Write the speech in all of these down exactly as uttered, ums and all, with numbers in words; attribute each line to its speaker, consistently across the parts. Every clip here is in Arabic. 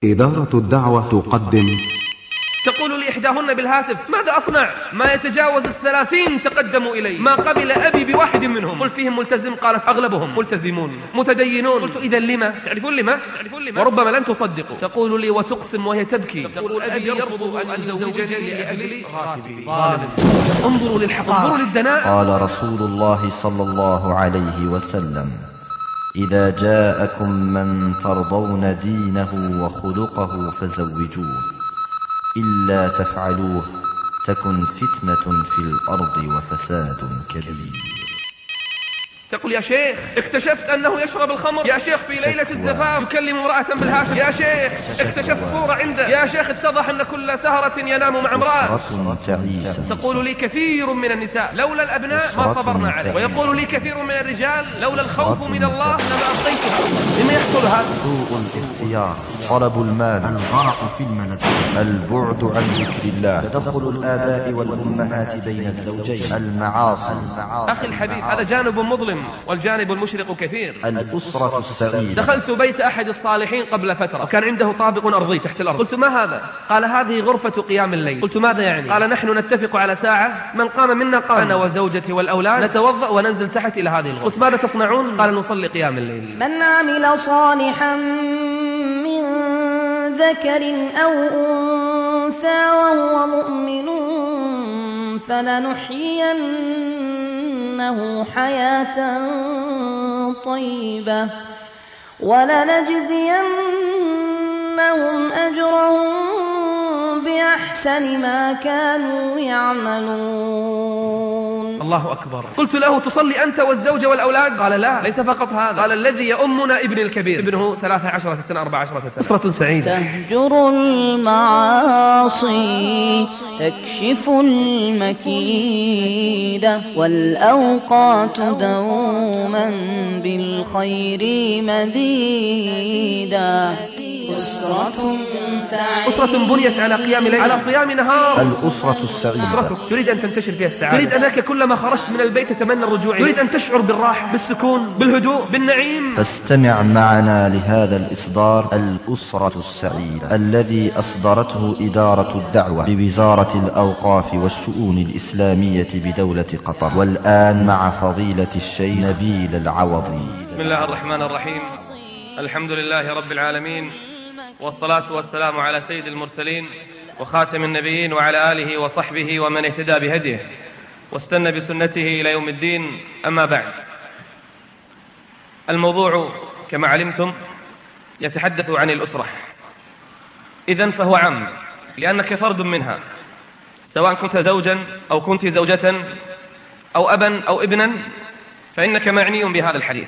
Speaker 1: إدارة الدعوة تقدم.
Speaker 2: تقول لي إحداهن بالهاتف: ماذا أصنع؟ ما يتجاوز الثلاثين تقدموا إلي، ما قبل أبي بواحد منهم. قلت: فيهم ملتزم؟ قالت: أغلبهم ملتزمون متدينون. قلت: إذا لما؟ تعرفون لما؟ تعرفون لما؟ وربما لن تصدقوا. تقول لي وتقسم وهي تبكي، تقول: أبي يرفض أن يزوجني لأجل راتبي. ظالم. انظروا للحقارة، انظروا للدناء.
Speaker 3: قال رسول الله صلى الله عليه وسلم: إذا جاءكم من ترضون دينه وخلقه فزوجوه، إلا تفعلوه تكن فتنة في الأرض وفساد كبير.
Speaker 2: تقول: يا شيخ اكتشفت أنه يشرب الخمر. يا شيخ في ليلة الزفاف يكلم امرأة بالهاتف. يا شيخ اكتشفت صورة عنده. يا شيخ اتضح أن كل سهرة ينام مع امرأة. تقول لي كثير من النساء: لولا الأبناء ما صبرنا عليه. ويقول لي كثير من الرجال: لولا الخوف من الله لما أبقيتها. لما يحصل هذا؟
Speaker 3: سوء الاختيار، طلب المال، الغرق في الملذات، البعد عن ذكر الله، تدخل الآباء والأمهات بين الزوجين، المعاصي.
Speaker 2: أخي الحبيب، هذا جانب مظلم والجانب المشرق كثير.
Speaker 3: الأسرة السعيدة.
Speaker 2: دخلت بيت أحد الصالحين قبل فترة، وكان عنده طابق أرضي تحت الأرض. قلت: ما هذا؟ قال: هذه غرفة قيام الليل. قلت: ماذا يعني؟ قال: نحن نتفق على ساعة، من قام منا قام، أنا وزوجتي والأولاد نتوضأ وننزل تحت إلى هذه الغرفة. قلت: ماذا تصنعون؟ قال: نصلي قيام الليل.
Speaker 4: من عمل صالحا من ذكر أو أنثى وهو مؤمن فلنحيينه حياة طيبة ولنجزينهم أجرهم بأحسن ما كانوا يعملون.
Speaker 2: الله أكبر. قلت له: تصلي أنت والزوجة والأولاد؟ قال: لا، ليس فقط هذا. قال: الذي يؤمنا ابن الكبير، ابنه ثلاث عشرة سنة أربع عشرة سنة. أسرة سعيدة.
Speaker 4: تهجر المعاصي تكشف المكيدة والأوقات دوما بالخير مديدة. أسرة سعيدة،
Speaker 2: أسرة بنيت على قيام ليل، على صيام نهار.
Speaker 3: الأسرة السعيدة.
Speaker 2: أسرتك تريد أن تنتشر فيها السعادة، تريد أنك كلما خرجت من البيت تتمنى الرجوع، تريد أن تشعر بالراحة، بالسكون، بالهدوء، بالنعيم.
Speaker 3: فاستمع معنا لهذا الإصدار: الأسرة السعيدة، الذي أصدرته إدارة الدعوة بوزارة الأوقاف والشؤون الإسلامية بدولة قطر، والآن مع فضيلة الشيخ نبيل العوضي.
Speaker 2: بسم الله الرحمن الرحيم. الحمد لله رب العالمين، والصلاة والسلام على سيد المرسلين وخاتم النبيين وعلى آله وصحبه ومن اهتدى بهديه واستنى بسنته إلى يوم الدين. أما بعد، الموضوع كما علمتم يتحدث عن الأسرة. إذن فهو عام، لأنك فرد منها، سواء كنت زوجا أو كنت زوجة أو أبا أو ابنا، فإنك معني بهذا الحديث.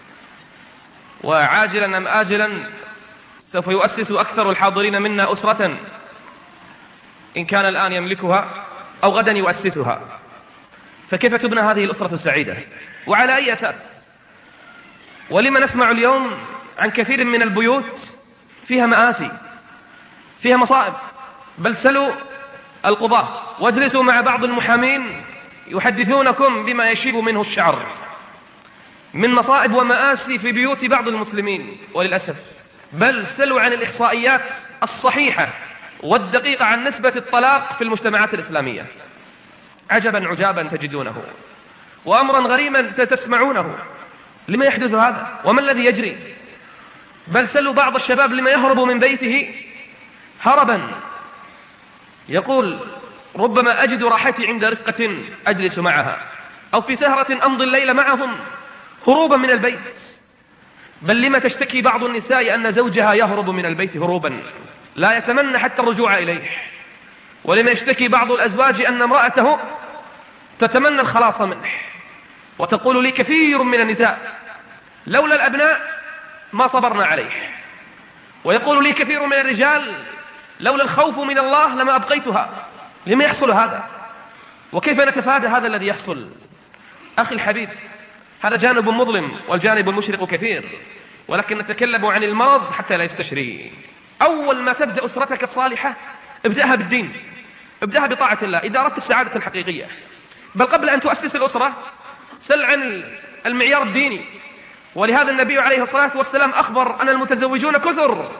Speaker 2: وعاجلا أم آجلا سوف يؤسس أكثر الحاضرين منا أسرة، إن كان الآن يملكها أو غدا يؤسسها. فكيف تبنى هذه الأسرة السعيدة؟ وعلى أي أساس؟ ولما نسمع اليوم عن كثير من البيوت فيها مآسي، فيها مصائب؟ بل سلوا القضاة واجلسوا مع بعض المحامين يحدثونكم بما يشيب منه الشعر من مصائب ومآسي في بيوت بعض المسلمين. وللأسف بل سلوا عن الإحصائيات الصحيحة والدقيقة عن نسبة الطلاق في المجتمعات الإسلامية. عجبا عجابا تجدونه، وأمرا غريبا ستسمعونه. لما يحدث هذا؟ وما الذي يجري؟ بل سلوا بعض الشباب لما يهرب من بيته هربا، يقول: ربما أجد راحتي عند رفقة أجلس معها، أو في سهرة أمضي الليل معهم، هروبا من البيت. بل لما تشتكي بعض النساء أن زوجها يهرب من البيت هروبا، لا يتمنى حتى الرجوع إليه. ولما يشتكي بعض الأزواج أن امرأته تتمنى الخلاص منه. وتقول لي كثير من النساء: لولا الأبناء ما صبرنا عليه. ويقول لي كثير من الرجال: لولا الخوف من الله لما أبقيتها. لما يحصل هذا؟ وكيف نتفادى هذا الذي يحصل؟ أخي الحبيب، هذا جانب مظلم والجانب المشرق كثير، ولكن نتكلم عن المرض حتى لا يستشري. أول ما تبدأ أسرتك الصالحة ابدأها بالدين، ابدأها بطاعة الله إذا أردت السعادة الحقيقية. بل قبل أن تؤسس الأسرة سل عن المعيار الديني. ولهذا النبي عليه الصلاة والسلام أخبر أن المتزوجون كثر،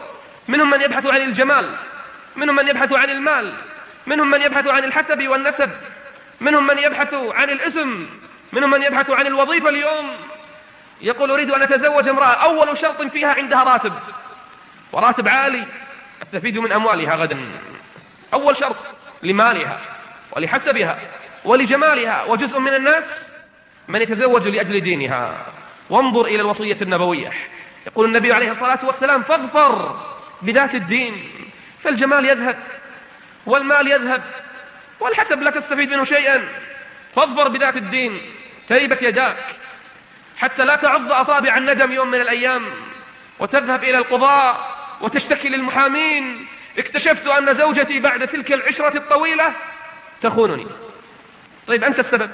Speaker 2: منهم من يبحث عن الجمال، منهم من يبحث عن المال، منهم من يبحث عن الحسب والنسب، منهم من يبحث عن الاسم، منهم من يبحث عن الوظيفة. اليوم يقول أريد أن أتزوج امرأة أول شرط فيها عندها راتب، وراتب عالي أستفيد من أموالها غدا. أول شرط لمالها ولحسبها ولجمالها. وجزء من الناس من يتزوج لأجل دينها. وانظر إلى الوصية النبوية، يقول النبي عليه الصلاة والسلام فاظفر بذات الدين فالجمال يذهب والمال يذهب والحسب لا تستفيد منه شيئا. فاظفر بذات الدين تربت يداك حتى لا تعض أصابع الندم يوم من الأيام وتذهب إلى القضاء وتشتكي للمحامين اكتشفت أن زوجتي بعد تلك العشرة الطويلة تخونني. طيب أنت السبب،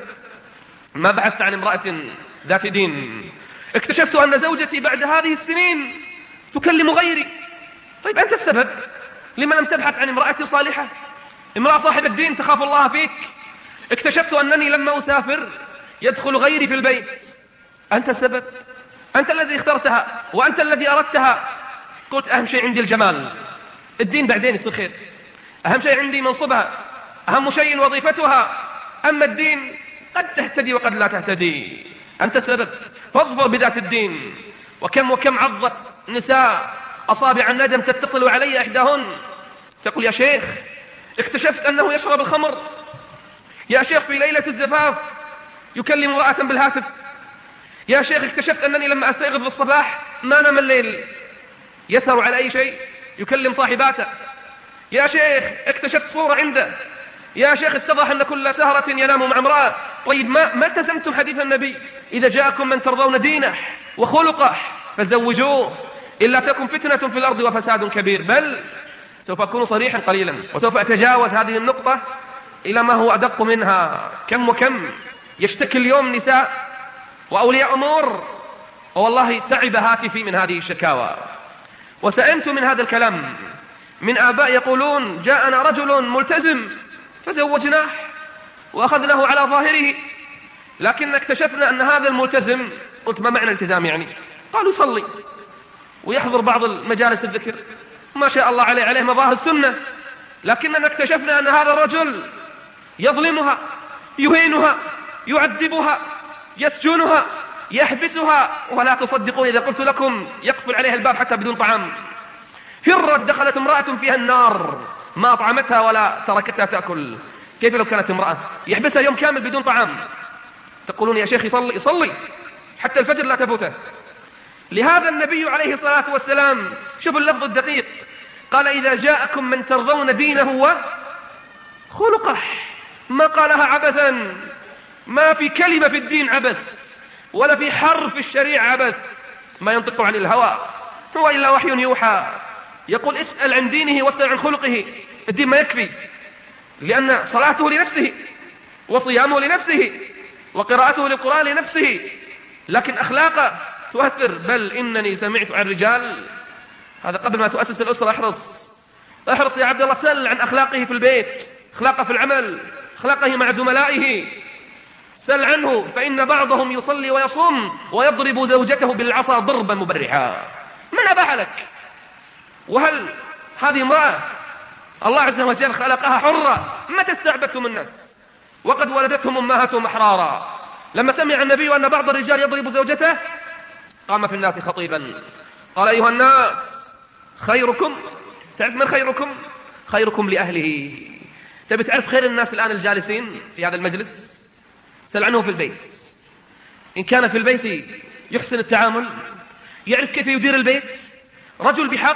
Speaker 2: ما بحثت عن امرأة ذات دين. اكتشفت أن زوجتي بعد هذه السنين تكلم غيري. طيب أنت السبب، لما لم تبحث عن امرأة صالحة، امرأة صاحبة الدين تخاف الله فيك. اكتشفت أنني لما أسافر يدخل غيري في البيت. أنت السبب، أنت الذي اخترتها وأنت الذي أردتها. قلت أهم شيء عندي الجمال، الدين بعدين يصير خير. أهم شيء عندي منصبها، أهم شيء وظيفتها، أما الدين قد تهتدي وقد لا تهتدي. أنت السبب، فاظفر بذات الدين. وكم وكم عضت نساء أصابع الندم تتصل علي إحداهن تقول يا شيخ اكتشفت أنه يشرب الخمر، يا شيخ في ليلة الزفاف يكلم امرأة بالهاتف، يا شيخ اكتشفت أنني لما أستيقظ في الصباح ما نام الليل يسهر على أي شيء يكلم صاحباته، يا شيخ اكتشفت صورة عنده، يا شيخ اتضح أن كل سهرة ينام مع امرأة. طيب ما, ما التزمتم حديث النبي إذا جاءكم من ترضون دينه وخلقه فزوجوه إلا تكن فتنة في الأرض وفساد كبير. بل سوف أكون صريحا قليلا وسوف أتجاوز هذه النقطة إلى ما هو أدق منها. كم وكم يشتكي اليوم نساء وأولياء أمور والله تعب هاتفي من هذه الشكاوى. وسألت من هذا الكلام من آباء يقولون جاءنا رجل ملتزم فزوجناه وأخذناه على ظاهره، لكن اكتشفنا أن هذا الملتزم، قلت ما معنى التزام يعني؟ قالوا يصلي ويحضر بعض المجالس الذكر ما شاء الله عليه عليه مظاهر السنة، لكننا اكتشفنا أن هذا الرجل يظلمها يهينها يعذبها يسجنها يحبسها، ولا تصدقون إذا قلت لكم يقفل عليها الباب حتى بدون طعام. هرت دخلت امرأة فيها النار ما أطعمتها ولا تركتها تأكل. كيف لو كانت امرأة يحبسها يوم كامل بدون طعام؟ تقولون يا شيخ يصلي يصلي حتى الفجر لا تفوته. لهذا النبي عليه الصلاة والسلام شوفوا اللفظ الدقيق قال إذا جاءكم من ترضون دينه وخلقه، ما قالها عبثا، ما في كلمة في الدين عبث ولا في حرف الشريعة عبث، ما ينطق عن الهوى هو إلا وحي يوحى. يقول اسأل عن دينه واسأل عن خلقه. الدين ما يكفي، لأن صلاته لنفسه وصيامه لنفسه وقراءته للقرآن لنفسه، لكن أخلاقه تؤثر. بل إنني سمعت عن رجال، هذا قبل ما تؤسس الأسرة، احرص احرص يا عبد الله، سل عن أخلاقه في البيت، أخلاقه في العمل، أخلاقه مع زملائه، سل عنه. فإن بعضهم يصلي ويصوم ويضرب زوجته بالعصا ضربا مبرحا. من أباح لك؟ وهل هذه امرأة الله عز وجل خلقها حرة؟ متى استعبدتم الناس وقد ولدتهم أمهاتهم أحرارا؟ لما سمع النبي أن بعض الرجال يضرب زوجته قام في الناس خطيبا قال أيها الناس خيركم، تعرف من خيركم؟ خيركم لأهله. تبي تعرف خير الناس الآن الجالسين في هذا المجلس؟ سل عنه في البيت. إن كان في البيت يحسن التعامل، يعرف كيف يدير البيت، رجل بحق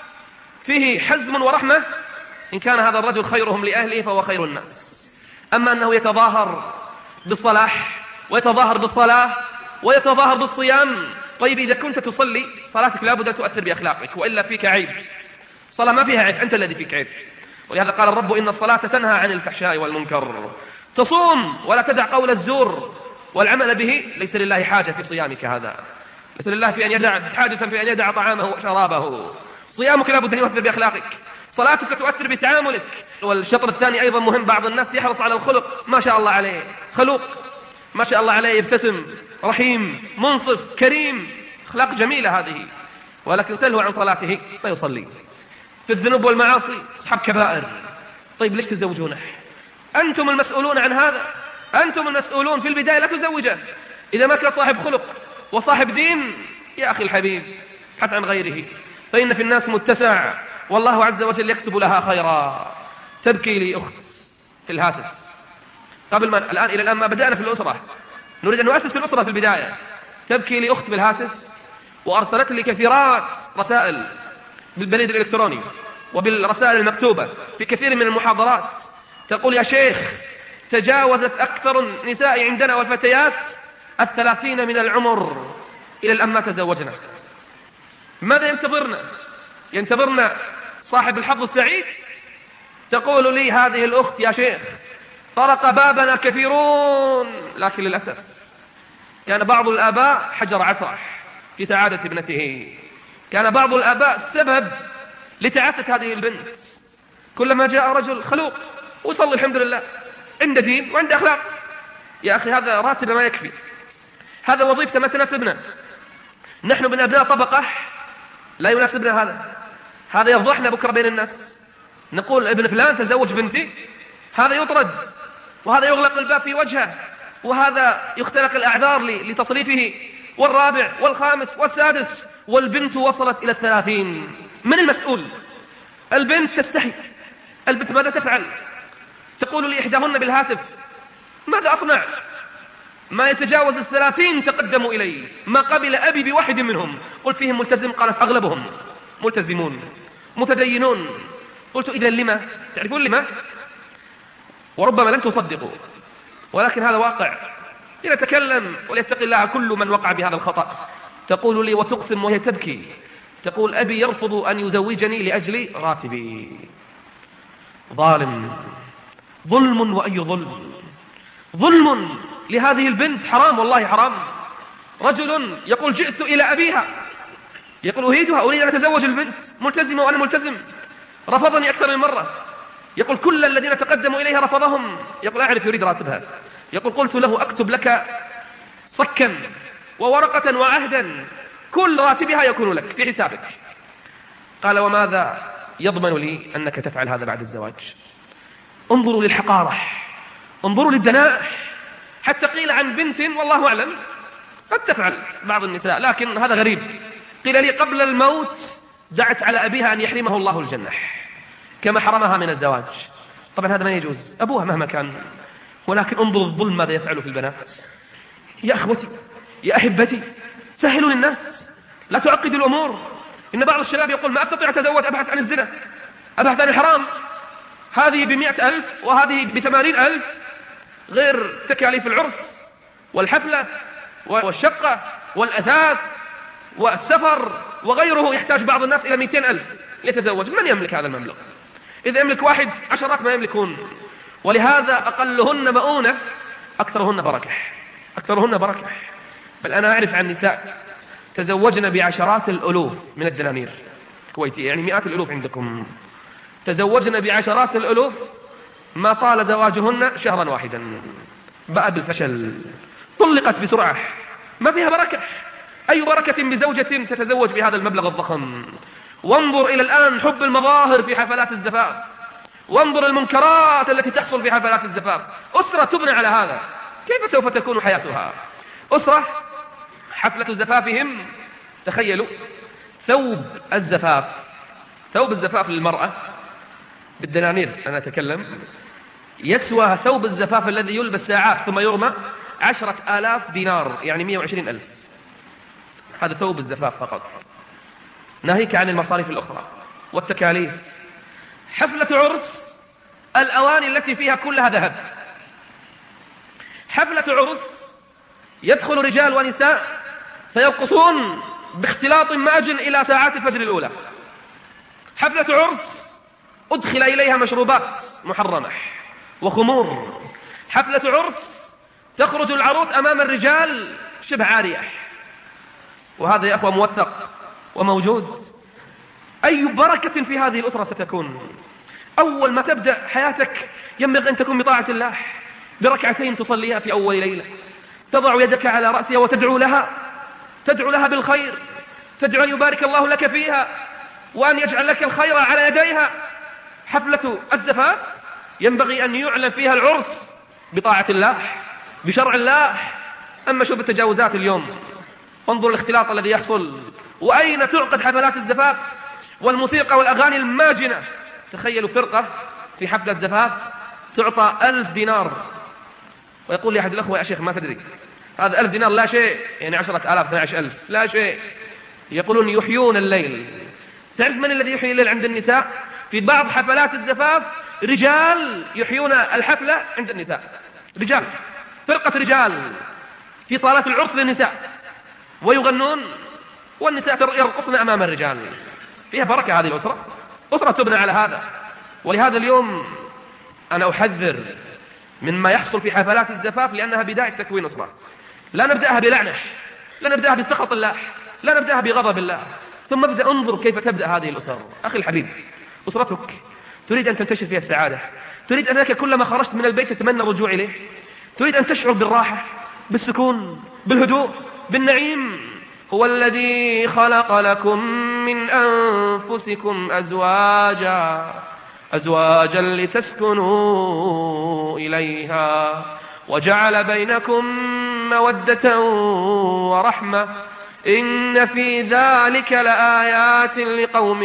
Speaker 2: فيه حزم ورحمة، إن كان هذا الرجل خيرهم لأهله فهو خير الناس. أما أنه يتظاهر بالصلاح ويتظاهر بالصلاة ويتظاهر بالصيام، طيب إذا كنت تصلي صلاتك لابد أن تؤثر بأخلاقك وإلا فيك عيب. صلاة ما فيها عيب، أنت الذي فيك عيب. ولهذا قال الرب إن الصلاة تنهى عن الفحشاء والمنكر. تصوم ولا تدع قول الزور والعمل به، ليس لله حاجة في صيامك هذا، ليس لله في أن يدع حاجة في أن يدع طعامه وشرابه. صيامك لابد أن يؤثر بأخلاقك، صلاتك تؤثر بتعاملك. والشطر الثاني أيضا مهم، بعض الناس يحرص على الخلق، ما شاء الله عليه خلوق، ما شاء الله عليه يبتسم، رحيم، منصف، كريم، أخلاق جميلة هذه، ولكن سأله عن صلاته لا يصلي. في الذنوب والمعاصي، أصحاب كبائر. طيب ليش تزوجونه؟ أنتم المسؤولون عن هذا، أنتم المسؤولون. في البداية لا تزوجه. إذا ما كان صاحب خلق وصاحب دين، يا أخي الحبيب ابحث عن غيره، فإن في الناس متسع، والله عز وجل يكتب لها خيرا. تبكي لي أخت في الهاتف قبل ما الآن إلى الآن ما بدأنا في الأسرة، نريد أن نؤسس في الأسرة في البداية. تبكي لي أخت بالهاتف، وأرسلت لي كثيرات رسائل بالبريد الإلكتروني وبالرسائل المكتوبة في كثير من المحاضرات، تقول: يا شيخ، تجاوزت أكثر النساء عندنا والفتيات الثلاثين من العمر إلى الآن ما تزوجنا. ماذا ينتظرنا؟ ينتظرنا صاحب الحظ السعيد؟ تقول لي هذه الأخت: يا شيخ، طرق بابنا كثيرون، لكن للأسف كان بعض الآباء حجر عثرة في سعادة ابنته، كان بعض الآباء سبب لتعاسة هذه البنت. كلما جاء رجل خلوق وصلي الحمد لله، عنده دين وعنده أخلاق، يا أخي هذا راتب ما يكفي، هذا وظيفة ما تناسبنا، نحن من أبناء طبقة لا يناسبنا هذا، هذا يفضحنا بكرة بين الناس. نقول ابن فلان تزوج بنتي، هذا يطرد، وهذا يغلق الباب في وجهه، وهذا يختلق الأعذار لتصريفه. والرابع والخامس والسادس، والبنت وصلت إلى الثلاثين. من المسؤول؟ البنت تستحي. البنت ماذا تفعل؟ تقول لي إحداهن بالهاتف: ماذا أصنع؟ ما يتجاوز الثلاثين تقدموا إلي، ما قبل أبي بواحد منهم. قلت: فيهم ملتزم؟ قالت: أغلبهم ملتزمون متدينون. قلت: إذن لما؟ تعرفون لما؟ وربما لن تصدقوا، ولكن هذا واقع. لنتكلم وليتقي الله كل من وقع بهذا الخطأ. تقول لي وتقسم وهي تبكي، تقول: أبي يرفض أن يزوجني لأجل راتبي. ظالم، ظلم، وأي ظلم، ظلم لهذه البنت، حرام والله حرام. رجل يقول: جئت إلى أبيها، يقول: أريدها، أريد أن أتزوج البنت، ملتزمة وأنا ملتزم، رفضني أكثر من مرة. يقول: كل الذين تقدموا إليها رفضهم. يقول: أعرف يريد راتبها. يقول: قلت له: أكتب لك صكا وورقة وعهدا، كل راتبها يكون لك في حسابك. قال: وماذا يضمن لي أنك تفعل هذا بعد الزواج؟ انظروا للحقارة، انظروا للدناء. حتى قيل عن بنت، والله أعلم، قد تفعل بعض النساء، لكن هذا غريب. قيل لي قبل الموت دعت على أبيها أن يحرمه الله الجنة كما حرمها من الزواج. طبعا هذا ما يجوز، أبوها مهما كان، ولكن انظر الظلم ماذا يفعل في البنات. يا أخوتي، يا أحبتي، سهلوا للناس، لا تعقدوا الأمور. إن بعض الشباب يقول: ما أستطيع أتزوج، أبحث عن الزنا، أبحث عن الحرام، هذه بمئة ألف وهذه بثمانين ألف، غير تكاليف العرس والحفلة والشقة والأثاث والسفر وغيره. يحتاج بعض الناس إلى مئتين ألف ليتزوج. من يملك هذا المبلغ؟ إذا يملك واحد، عشرات ما يملكون. ولهذا أقلهن مؤونة أكثرهن بركة، أكثرهن بركة. بل أنا أعرف عن نساء تزوجن بعشرات الألوف من الدنانير كويتي، يعني مئات الألوف عندكم، تزوجن بعشرات الألوف، ما طال زواجهن شهرا واحدا بقى بالفشل، طلقت بسرعة، ما فيها بركة. أي بركة بزوجة تتزوج بهذا المبلغ الضخم؟ وانظر إلى الآن حب المظاهر في حفلات الزفاف، وانظر المنكرات التي تحصل في حفلات الزفاف. أسرة تبنى على هذا، كيف سوف تكون حياتها؟ أسرة حفلة زفافهم، تخيلوا، ثوب الزفاف، ثوب الزفاف للمرأة بالدنانير أنا أتكلم، يسوى ثوب الزفاف الذي يلبس ساعات ثم يرمى عشرة آلاف دينار، يعني مئة وعشرين ألف. هذا ثوب الزفاف فقط، ناهيك عن المصاريف الأخرى والتكاليف. حفلة عرس، الأواني التي فيها كلها ذهب. حفلة عرس يدخل رجال ونساء فيرقصون باختلاط ماج إلى ساعات الفجر الأولى. حفلة عرس أدخل إليها مشروبات محرمة وخمور. حفلة عرس تخرج العروس أمام الرجال شبه عارية، وهذا يا أخوة موثق وموجود. أي بركة في هذه الأسرة ستكون؟ أول ما تبدأ حياتك ينبغي أن تكون بطاعة الله، بركعتين تصليها في أول ليلة، تضع يدك على رأسها وتدعو لها، تدعو لها بالخير، تدعو أن يبارك الله لك فيها، وأن يجعل لك الخير على يديها. حفلة الزفاف ينبغي أن يعلن فيها العرس بطاعة الله بشرع الله. أما شوف التجاوزات اليوم، انظر الاختلاط الذي يحصل. وأين تعقد حفلات الزفاف والموسيقى والأغاني الماجنة؟ تخيلوا فرقة في حفلة زفاف تعطى ألف دينار، ويقول لي أحد الأخوة: يا شيخ ما تدري هذا ألف دينار لا شيء، يعني عشرة آلاف اثنى عشر ألف لا شيء. يقولون يحيون الليل. تعرف من الذي يحيي الليل عند النساء؟ في بعض حفلات الزفاف رجال يحيون الحفلة عند النساء، رجال، فرقة رجال في صالات العرس للنساء، ويغنون والنساء يرقصن أمام الرجال. فيها بركة هذه الأسرة، أسرة تبنى على هذا. ولهذا اليوم أنا أحذر مما يحصل في حفلات الزفاف، لأنها بداية تكوين أسرة. لا نبدأها بلعنة، لا نبدأها بسخط الله، لا نبدأها بغضب الله، ثم ابدأ انظر كيف تبدأ هذه الأسر. أخي الحبيب، أسرتك تريد أن تنتشر فيها السعادة، تريد أنك كلما خرجت من البيت تتمنى الرجوع إليه، تريد أن تشعر بالراحة، بالسكون، بالهدوء، بالنعيم. هو الذي خلق لكم من أنفسكم أزواجا أزواجا لتسكنوا إليها وجعل بينكم مودة ورحمة إن في ذلك لآيات لقوم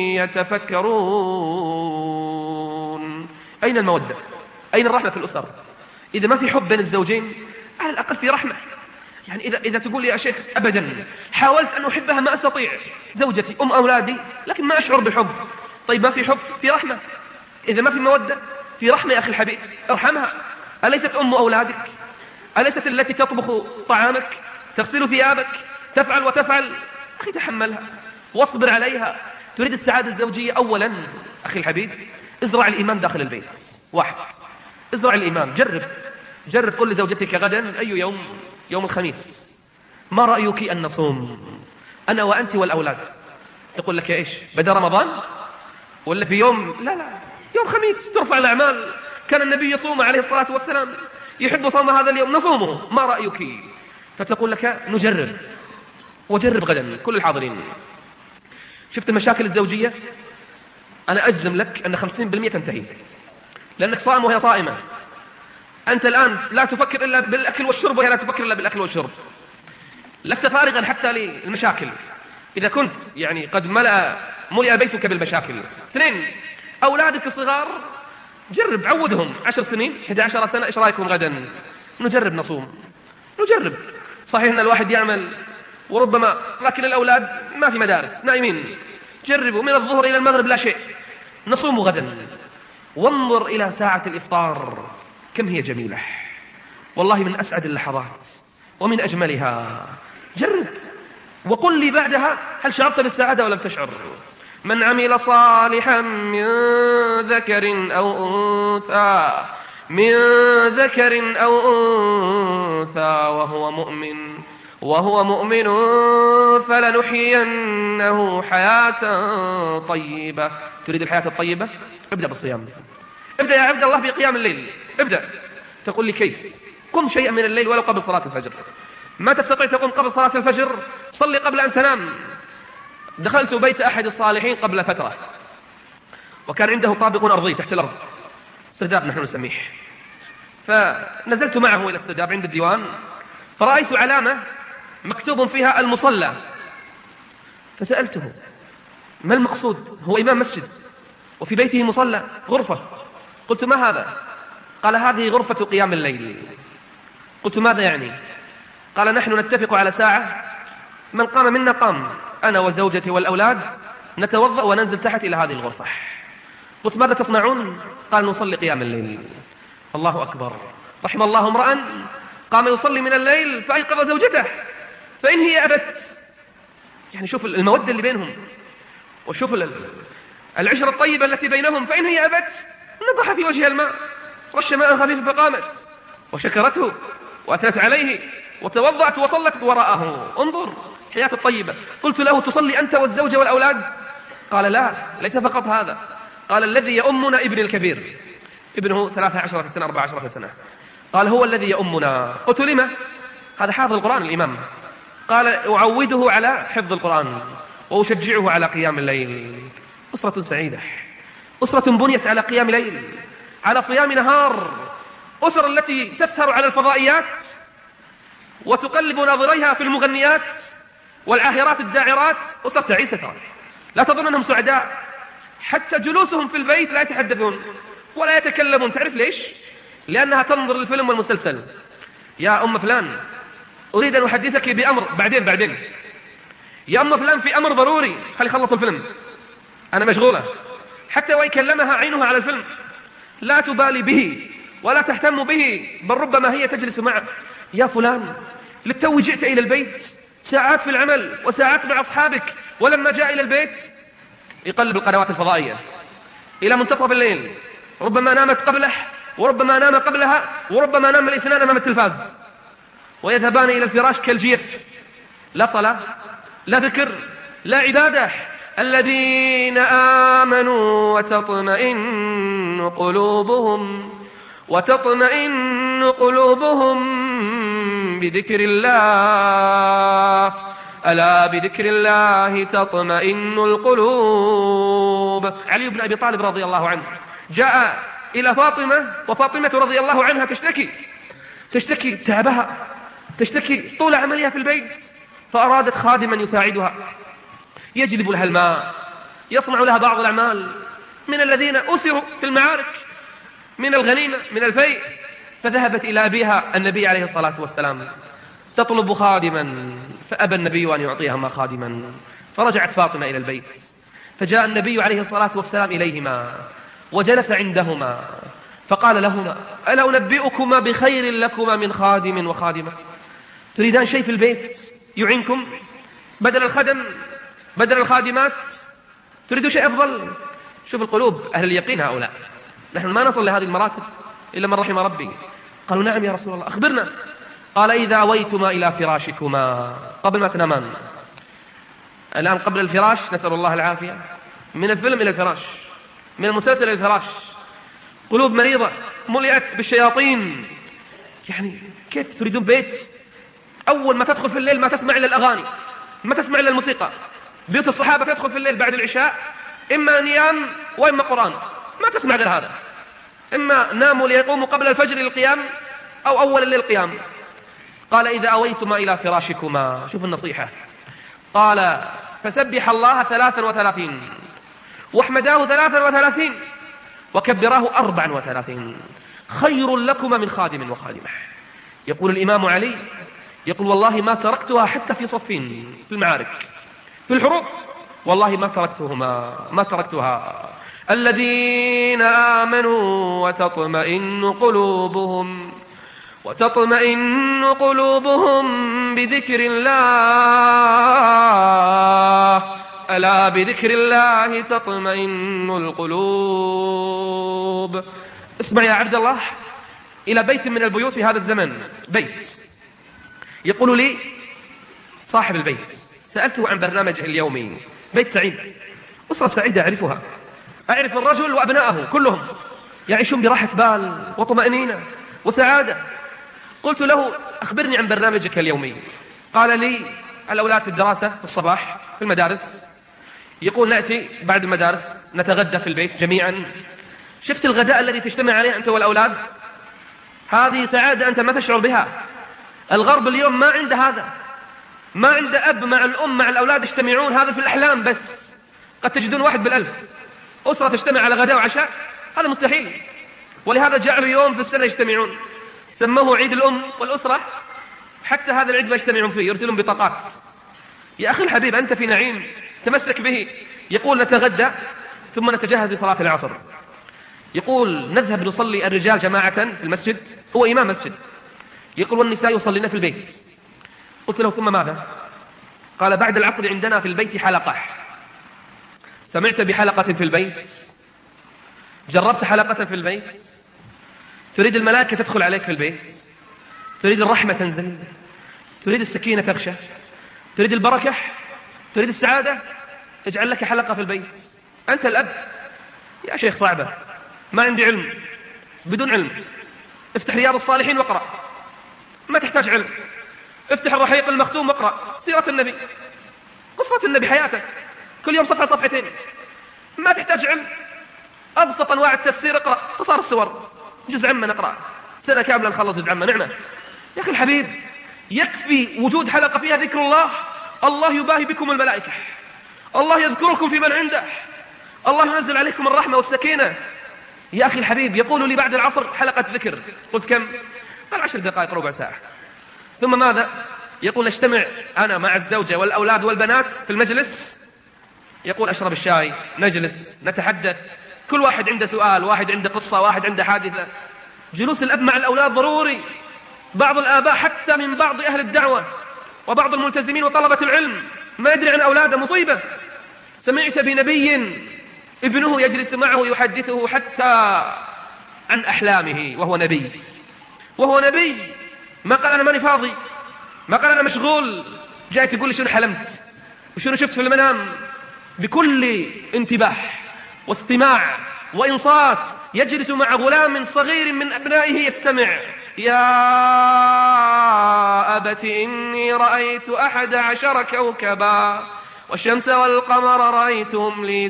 Speaker 2: يتفكرون. أين المودة؟ أين الرحمة في الأسر؟ إذا ما في حب بين الزوجين على الأقل في رحمة. يعني إذا, إذا تقول لي يا شيخ أبدا حاولت أن أحبها ما أستطيع، زوجتي أم أولادي لكن ما أشعر بالحب. طيب ما في حب، في رحمة. إذا ما في مودة، في رحمة يا أخي الحبيب، ارحمها. أليست أم أولادك؟ أليست التي تطبخ طعامك، تغسل ثيابك، تفعل وتفعل؟ أخي تحملها واصبر عليها. تريد السعادة الزوجية؟ أولا أخي الحبيب ازرع الإيمان داخل البيت. واحد، ازرع الإيمان. جرب جرب قل لزوجتك غدا أي يوم؟ يوم الخميس. ما رأيك أن نصوم أنا وأنت والأولاد؟ تقول لك يا إيش، بدأ رمضان ولا في يوم؟ لا لا، يوم خميس ترفع الأعمال، كان النبي يصوم عليه الصلاة والسلام، يحب صوم هذا اليوم، نصومه. ما رأيك؟ فتقول لك نجرب. وجرب غدا كل الحاضرين. شفت المشاكل الزوجية؟ أنا أجزم لك أن خمسين بالمئة تنتهي، لأنك صائم وهي صائمة. أنت الآن لا تفكر إلا بالأكل والشرب وهي لا تفكر إلا بالأكل والشرب. لست فارغا حتى للمشاكل. إذا كنت يعني قد ملأ ملئ بيتك بالمشاكل. اثنين، أولادك الصغار جرب عودهم. عشر سنين، إحدى عشرة سنة، إيش رأيكم غدا نجرب نصوم؟ نجرب. صحيح أن الواحد يعمل وربما، لكن الأولاد ما في مدارس، نايمين. جربوا من الظهر إلى المغرب لا شيء، نصوم غدا. وانظر إلى ساعة الإفطار كم هي جميلة، والله من أسعد اللحظات ومن أجملها. جرب وقل لي بعدها هل شعرت بالسعادة ولم تشعر؟ من عمل صالحا من ذكر أو أنثى من ذكر أو أنثى وهو مؤمن وهو مؤمن فلنحيينه حياة طيبة. تريد الحياة الطيبة؟ ابدأ بالصيام. ابدأ يا عبد الله بقيام الليل. ابدأ. تقول لي كيف؟ قم شيئا من الليل ولو قبل صلاة الفجر. ما تستطيع تقوم قبل صلاة الفجر؟ صلي قبل أن تنام. دخلت بيت أحد الصالحين قبل فترة، وكان عنده طابق أرضي تحت الأرض، سرداب نحن نسميه. فنزلت معه إلى السرداب عند الديوان، فرأيت علامة مكتوب فيها المصلى. فسألته ما المقصود؟ هو إمام مسجد وفي بيته مصلى، غرفة. قلت ما هذا؟ قال هذه غرفة قيام الليل. قلت ماذا يعني؟ قال نحن نتفق على ساعة، من قام منا قام، أنا وزوجتي والأولاد نتوضأ وننزل تحت إلى هذه الغرفة. قلت ماذا تصنعون؟ قال نصلي قيام الليل. الله أكبر. رحم الله امرأ قام يصلي من الليل فأيقظ زوجته، فإن هي أبت. يعني شوف المودة اللي بينهم، وشوف العشرة الطيبة التي بينهم. فإن هي أبت نضح في وجهها الماء، رش ماء خفيفا فقامت وشكرته وأثنت عليه وتوضأت وصلت وراءه. انظر حياة الطيبة. قلت له تصلي أنت والزوجة والأولاد؟ قال لا، ليس فقط هذا. قال الذي يؤمنا ابن الكبير، ابنه ثلاثة عشرة سنة أربعة عشرة سنة. قال هو الذي يؤمنا. قلت لما؟ هذا حافظ القرآن الإمام. قال أعوده على حفظ القرآن وأشجعه على قيام الليل. أسرة سعيدة، أسرة بنيت على قيام ليل، على صيام نهار. أسر التي تسهر على الفضائيات وتقلب ناظريها في المغنيات والعاهرات الداعرات. أسرة تعيسة ترى، لا تظن أنهم سعداء. حتى جلوسهم في البيت لا يتحدثون ولا يتكلمون. تعرف ليش؟ لأنها تنظر للفيلم والمسلسل. يا أم فلان أريد أن أحدثك بأمر. بعدين بعدين يا أم فلان في أمر ضروري، خلي خلص الفيلم، أنا مشغولة. حتى وإن كلمها عينها على الفيلم لا تبالي به ولا تهتم به، بل ربما هي تجلس معه. يا فلان للتو جئت إلى البيت، ساعات في العمل وساعات مع أصحابك، ولما جاء إلى البيت يقلب القنوات الفضائية إلى منتصف الليل. ربما نامت قبله وربما نام قبلها وربما نام الاثنان أمام التلفاز، ويذهبان إلى الفراش كالجيف. لا صلاة، لا ذكر، لا عبادة. الذين آمنوا وتطمئن قلوبهم وتطمئن قلوبهم بذكر الله، ألا بذكر الله تطمئن القلوب. علي بن أبي طالب رضي الله عنه جاء إلى فاطمة، وفاطمة رضي الله عنها تشتكي تشتكي تعبها، تشتكي طول عملها في البيت، فأرادت خادما يساعدها يجلب لها الماء، يصنع لها بعض الأعمال من الذين أسروا في المعارك، من الغنيمة، من الفيء. فذهبت إلى أبيها النبي عليه الصلاة والسلام تطلب خادما، فأبى النبي أن يعطيهما خادما. فرجعت فاطمة إلى البيت، فجاء النبي عليه الصلاة والسلام إليهما وجلس عندهما فقال لهما: ألا أنبئكما بخير لكما من خادم وخادمة؟ تريدان شيء في البيت يعينكم بدل الخدم، بدل الخادمات؟ تريدوا شيء أفضل؟ شوف القلوب أهل اليقين هؤلاء. نحن ما نصل لهذه المراتب إلا من رحم ربي. قالوا: نعم يا رسول الله، أخبرنا. قال: إذا أويتما إلى فراشكما، قبل ما تنامان. الآن قبل الفراش نسأل الله العافية، من الفيلم إلى الفراش، من المسلسل إلى الفراش. قلوب مريضة ملئت بالشياطين. يعني كيف تريدون بيت أول ما تدخل في الليل ما تسمع إلا الأغاني، ما تسمع إلا الموسيقى؟ بيوت الصحابة تدخل في الليل بعد العشاء إما نيام وإما قرآن، ما تسمع غير هذا. إما ناموا ليقوموا قبل الفجر للقيام أو أول الليل قيام. قال: إذا أويتما إلى فراشكما، شوف النصيحة، قال: فسبح الله ثلاثا وثلاثين، واحمداه ثلاثا وثلاثين، وكبراه أربعا وثلاثين، خير لكما من خادم وخادمة. يقول الإمام علي، يقول: والله ما تركتها حتى في صفين في المعارك، في الحروب، والله ما تركتهما ما تركتها. الذين آمنوا وتطمئن قلوبهم وتطمئن قلوبهم بذكر الله، ألا بذكر الله تطمئن القلوب. اسمع يا عبد الله إلى بيت من البيوت في هذا الزمن، بيت يقول لي صاحب البيت، سألته عن برنامجه اليومي، بيت سعيد، أسرة سعيدة أعرفها، أعرف الرجل وأبنائه كلهم يعيشون براحة بال وطمأنينة وسعادة. قلت له: أخبرني عن برنامجك اليومي. قال لي: الأولاد في الدراسة في الصباح في المدارس، يقول نأتي بعد المدارس نتغدى في البيت جميعا. شفت الغداء الذي تجتمع عليه أنت والأولاد؟ هذه سعادة أنت ما تشعر بها. الغرب اليوم ما عنده هذا، ما عنده أب مع الأم مع الأولاد يجتمعون، هذا في الأحلام بس. قد تجدون واحد بالألف أسرة تجتمع على غداء وعشاء، هذا مستحيل. ولهذا جعلوا يوم في السنة يجتمعون، سموه عيد الأم والأسرة. حتى هذا العيد ما يجتمعون فيه، يرسلون بطاقات. يا أخي الحبيب أنت في نعيم تمسك به. يقول: نتغدى ثم نتجهز لصلاة العصر. يقول: نذهب نصلي الرجال جماعة في المسجد، هو إمام مسجد. يقول: والنساء يصلين في البيت. قلت له: ثم ماذا؟ قال: بعد العصر عندنا في البيت حلقة. سمعت بحلقة في البيت؟ جربت حلقة في البيت؟ تريد الملائكة تدخل عليك في البيت؟ تريد الرحمة تنزل؟ تريد السكينة تغشى؟ تريد البركة؟ تريد السعادة؟ اجعل لك حلقة في البيت. أنت الأب يا شيخ صعبة، ما عندي علم، بدون علم. افتح رياض الصالحين واقرأ، ما تحتاج علم. افتح الرحيق المختوم واقرأ سيرة النبي، قصة النبي، حياته. كل يوم صفحة صفحتين، ما تحتاج علم، أبسط أنواع التفسير اقرأ قصار السور، جزء عما نقرأ سنة كاملة نخلص جزء عما، نعمة يا أخي الحبيب. يكفي وجود حلقة فيها ذكر الله، الله يباهي بكم الملائكة، الله يذكركم في من عنده، الله ينزل عليكم الرحمة والسكينة. يا أخي الحبيب يقول لي بعد العصر حلقة ذكر، قلت كم؟ قال عشر دقائق ربع ساعة. ثم ماذا؟ يقول اجتمع أنا مع الزوجة والأولاد والبنات في المجلس، يقول أشرب الشاي، نجلس نتحدث، كل واحد عنده سؤال، واحد عنده قصة، واحد عنده حادثة. جلوس الأب مع الأولاد ضروري. بعض الآباء حتى من بعض أهل الدعوة وبعض الملتزمين وطلبة العلم ما يدري عن أولاده، مصيبة. سمعت بنبي ابنه يجلس معه يحدثه حتى عن أحلامه وهو نبي، وهو نبي ما قال أنا ماني فاضي، ما قال أنا مشغول، جاي تقول لي شنو حلمت وشنو شفت في المنام. بكل انتباه واستماع وإنصات يجلس مع غلام صغير من أبنائه يستمع. يا أبت إني رأيت أحد عشر كوكبا والشمس والقمر رأيتهم لي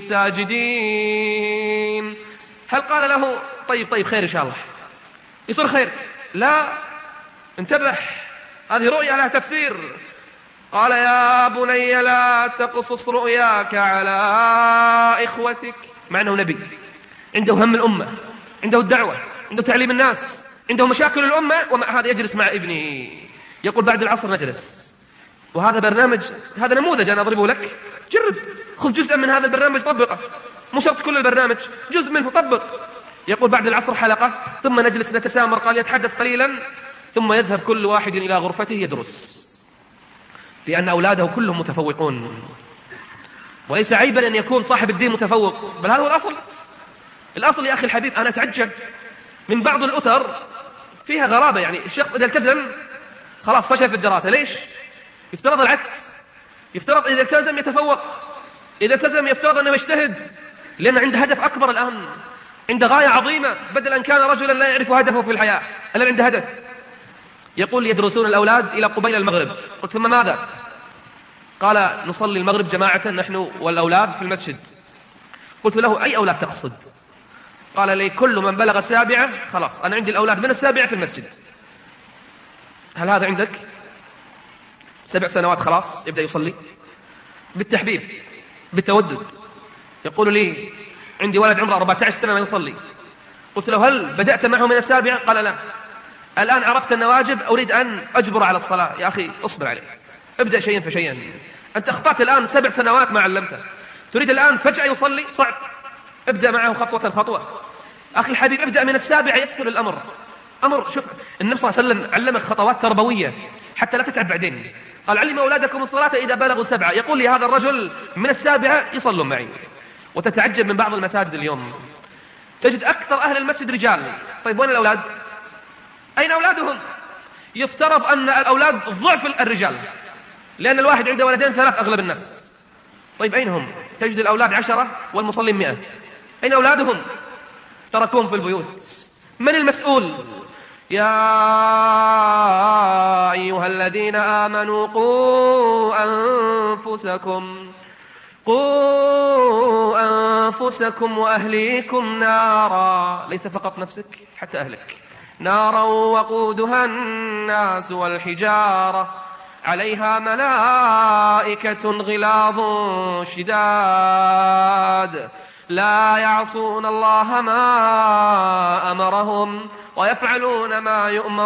Speaker 2: ساجدين. هل قال له طيب طيب خير إن شاء الله يصير خير؟ لا، انتبه، هذه رؤيا لها تفسير. قال يا بني لا تقصص رؤياك على إخوتك، مع أنه نبي عنده هم الأمة، عنده الدعوة، عنده تعليم الناس، عنده مشاكل الأمة، ومع هذا يجلس مع ابنه. يقول بعد العصر نجلس، وهذا برنامج، هذا نموذج أنا أضربه لك، جرب خذ جزءا من هذا البرنامج طبقه، مو شرط كل البرنامج، جزء منه طبق. يقول بعد العصر حلقة، ثم نجلس نتسامر، قال يتحدث قليلا ثم يذهب كل واحد إلى غرفته يدرس، لأن أولاده كلهم متفوقون. وليس عيبا أن يكون صاحب الدين متفوق، بل هذا هو الأصل. الأصل يا أخي الحبيب، أنا أتعجب من بعض الأسر فيها غرابة، يعني الشخص إذا التزم خلاص فشل في الدراسة. ليش؟ يفترض العكس، يفترض إذا التزم يتفوق، إذا التزم يفترض أنه يجتهد، لأن عنده هدف أكبر الآن، عنده غاية عظيمة، بدل أن كان رجلا لا يعرف هدفه في الحياة، الآن عنده هدف. يقول يدرسون الأولاد إلى قبيل المغرب. قلت ثم ماذا؟ قال نصلي المغرب جماعة نحن والأولاد في المسجد. قلت له أي أولاد تقصد؟ قال لي كل من بلغ السابعة، خلاص أنا عندي الأولاد من السابعة في المسجد. هل هذا عندك؟ سبع سنوات خلاص يبدأ يصلي بالتحبيب بالتودد. يقول لي عندي ولد عمره أربعة عشر سنة ما يصلي. قلت له هل بدأت معه من السابعة؟ قال لا، الآن عرفت أن واجب أريد أن أجبر على الصلاة. يا أخي أصبر عليه، ابدأ شيئا فشيئا. أنت أخطأت الآن سبع سنوات ما علمته، تريد الآن فجأة يصلي؟ صعب، ابدأ معه خطوة خطوة. أخي الحبيب ابدأ من السابعة، يسهل الأمر. أمر، شوف النبي صلى الله عليه وسلم علمك خطوات تربوية حتى لا تتعب بعدين. قال علموا أولادكم الصلاة إذا بلغوا سبعة. يقول لي هذا الرجل من السابعة يصلون معي. وتتعجب من بعض المساجد اليوم تجد أكثر أهل المسجد رجال. طيب وين الأولاد؟ أين أولادهم؟ يفترض أن الأولاد ضعف الرجال، لأن الواحد عنده ولدين ثلاث أغلب الناس. طيب أين هم؟ تجد الأولاد عشرة والمصلين مئة. أين أولادهم؟ تركوهم في البيوت. من المسؤول؟ يا أيها الذين آمنوا قوا أنفسكم قوا أنفسكم وأهليكم نارا، ليس فقط نفسك حتى أهلك، نارا وقودها الناس والحجارة عليها ملائكة غلاظ شداد لا يعصون الله ما أمرهم ويفعلون ما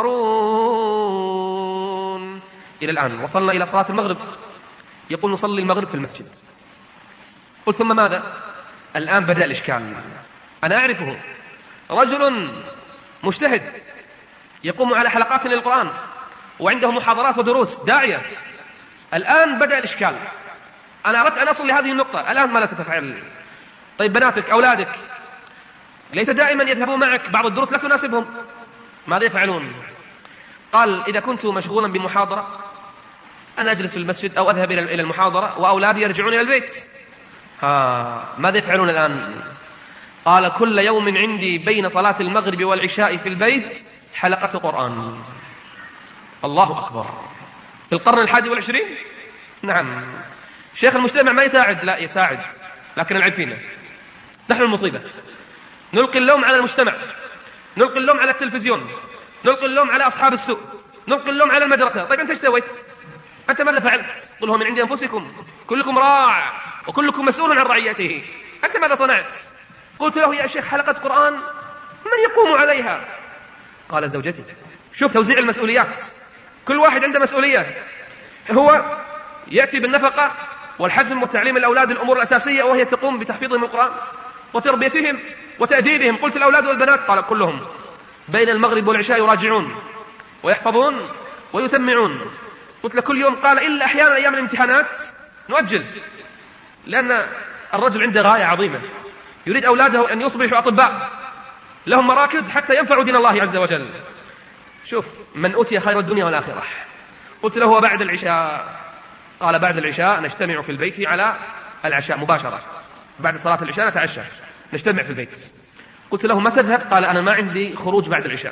Speaker 2: يؤمرون. إلى الآن وصلنا إلى صلاة المغرب. يقول نصلي المغرب في المسجد. قلت ثم ماذا؟ الآن بدأ الإشكال. أنا أعرفه، رجل مجتهد يقوم على حلقات للقرآن وعنده محاضرات ودروس، داعية. الآن بدأ الإشكال. أنا أردت أن أصل لهذه النقطة، الآن ماذا ستفعل؟ طيب بناتك أولادك ليس دائما يذهبون معك، بعض الدروس لا تناسبهم، ماذا يفعلون؟ قال إذا كنت مشغولا بمحاضرة أنا أجلس في المسجد أو أذهب إلى المحاضرة وأولادي يرجعون إلى البيت. ها ماذا يفعلون الآن؟ قال كل يوم عندي بين صلاة المغرب والعشاء في البيت حلقة قرآن. الله أكبر، في القرن الحادي والعشرين؟ نعم، شيخ المجتمع ما يساعد، لا يساعد، لكن العيب فينا، نحن المصيبة. نلقي اللوم على المجتمع، نلقي اللوم على التلفزيون، نلقي اللوم على أصحاب السوء، نلقي اللوم على المدرسة. طيب أنت ايش سويت؟ أنت ماذا فعلت؟ قل هو من عند أنفسكم، كلكم راع وكلكم مسؤول عن رعيته. أنت ماذا صنعت؟ قلت له يا شيخ حلقة قرآن من يقوم عليها؟ قال زوجتي. شوف توزيع المسؤوليات، كل واحد عنده مسؤولية. هو يأتي بالنفقة والحزم وتعليم الأولاد الأمور الأساسية، وهي تقوم بتحفيظهم القرآن وتربيتهم وتأديبهم. قلت الأولاد والبنات؟ قال كلهم بين المغرب والعشاء يراجعون ويحفظون ويسمعون. قلت له كل يوم؟ قال إلا أحيانا أيام الامتحانات نؤجل، لأن الرجل عنده غاية عظيمة، يريد أولاده أن يصبحوا أطباء لهم مراكز حتى ينفعوا دين الله عز وجل. شوف من أوتي خير الدنيا والآخرة. قلت له وبعد العشاء؟ قال بعد العشاء نجتمع في البيت على العشاء مباشرة، بعد صلاة العشاء نتعشى نجتمع في البيت. قلت له ما تذهب؟ قال أنا ما عندي خروج بعد العشاء،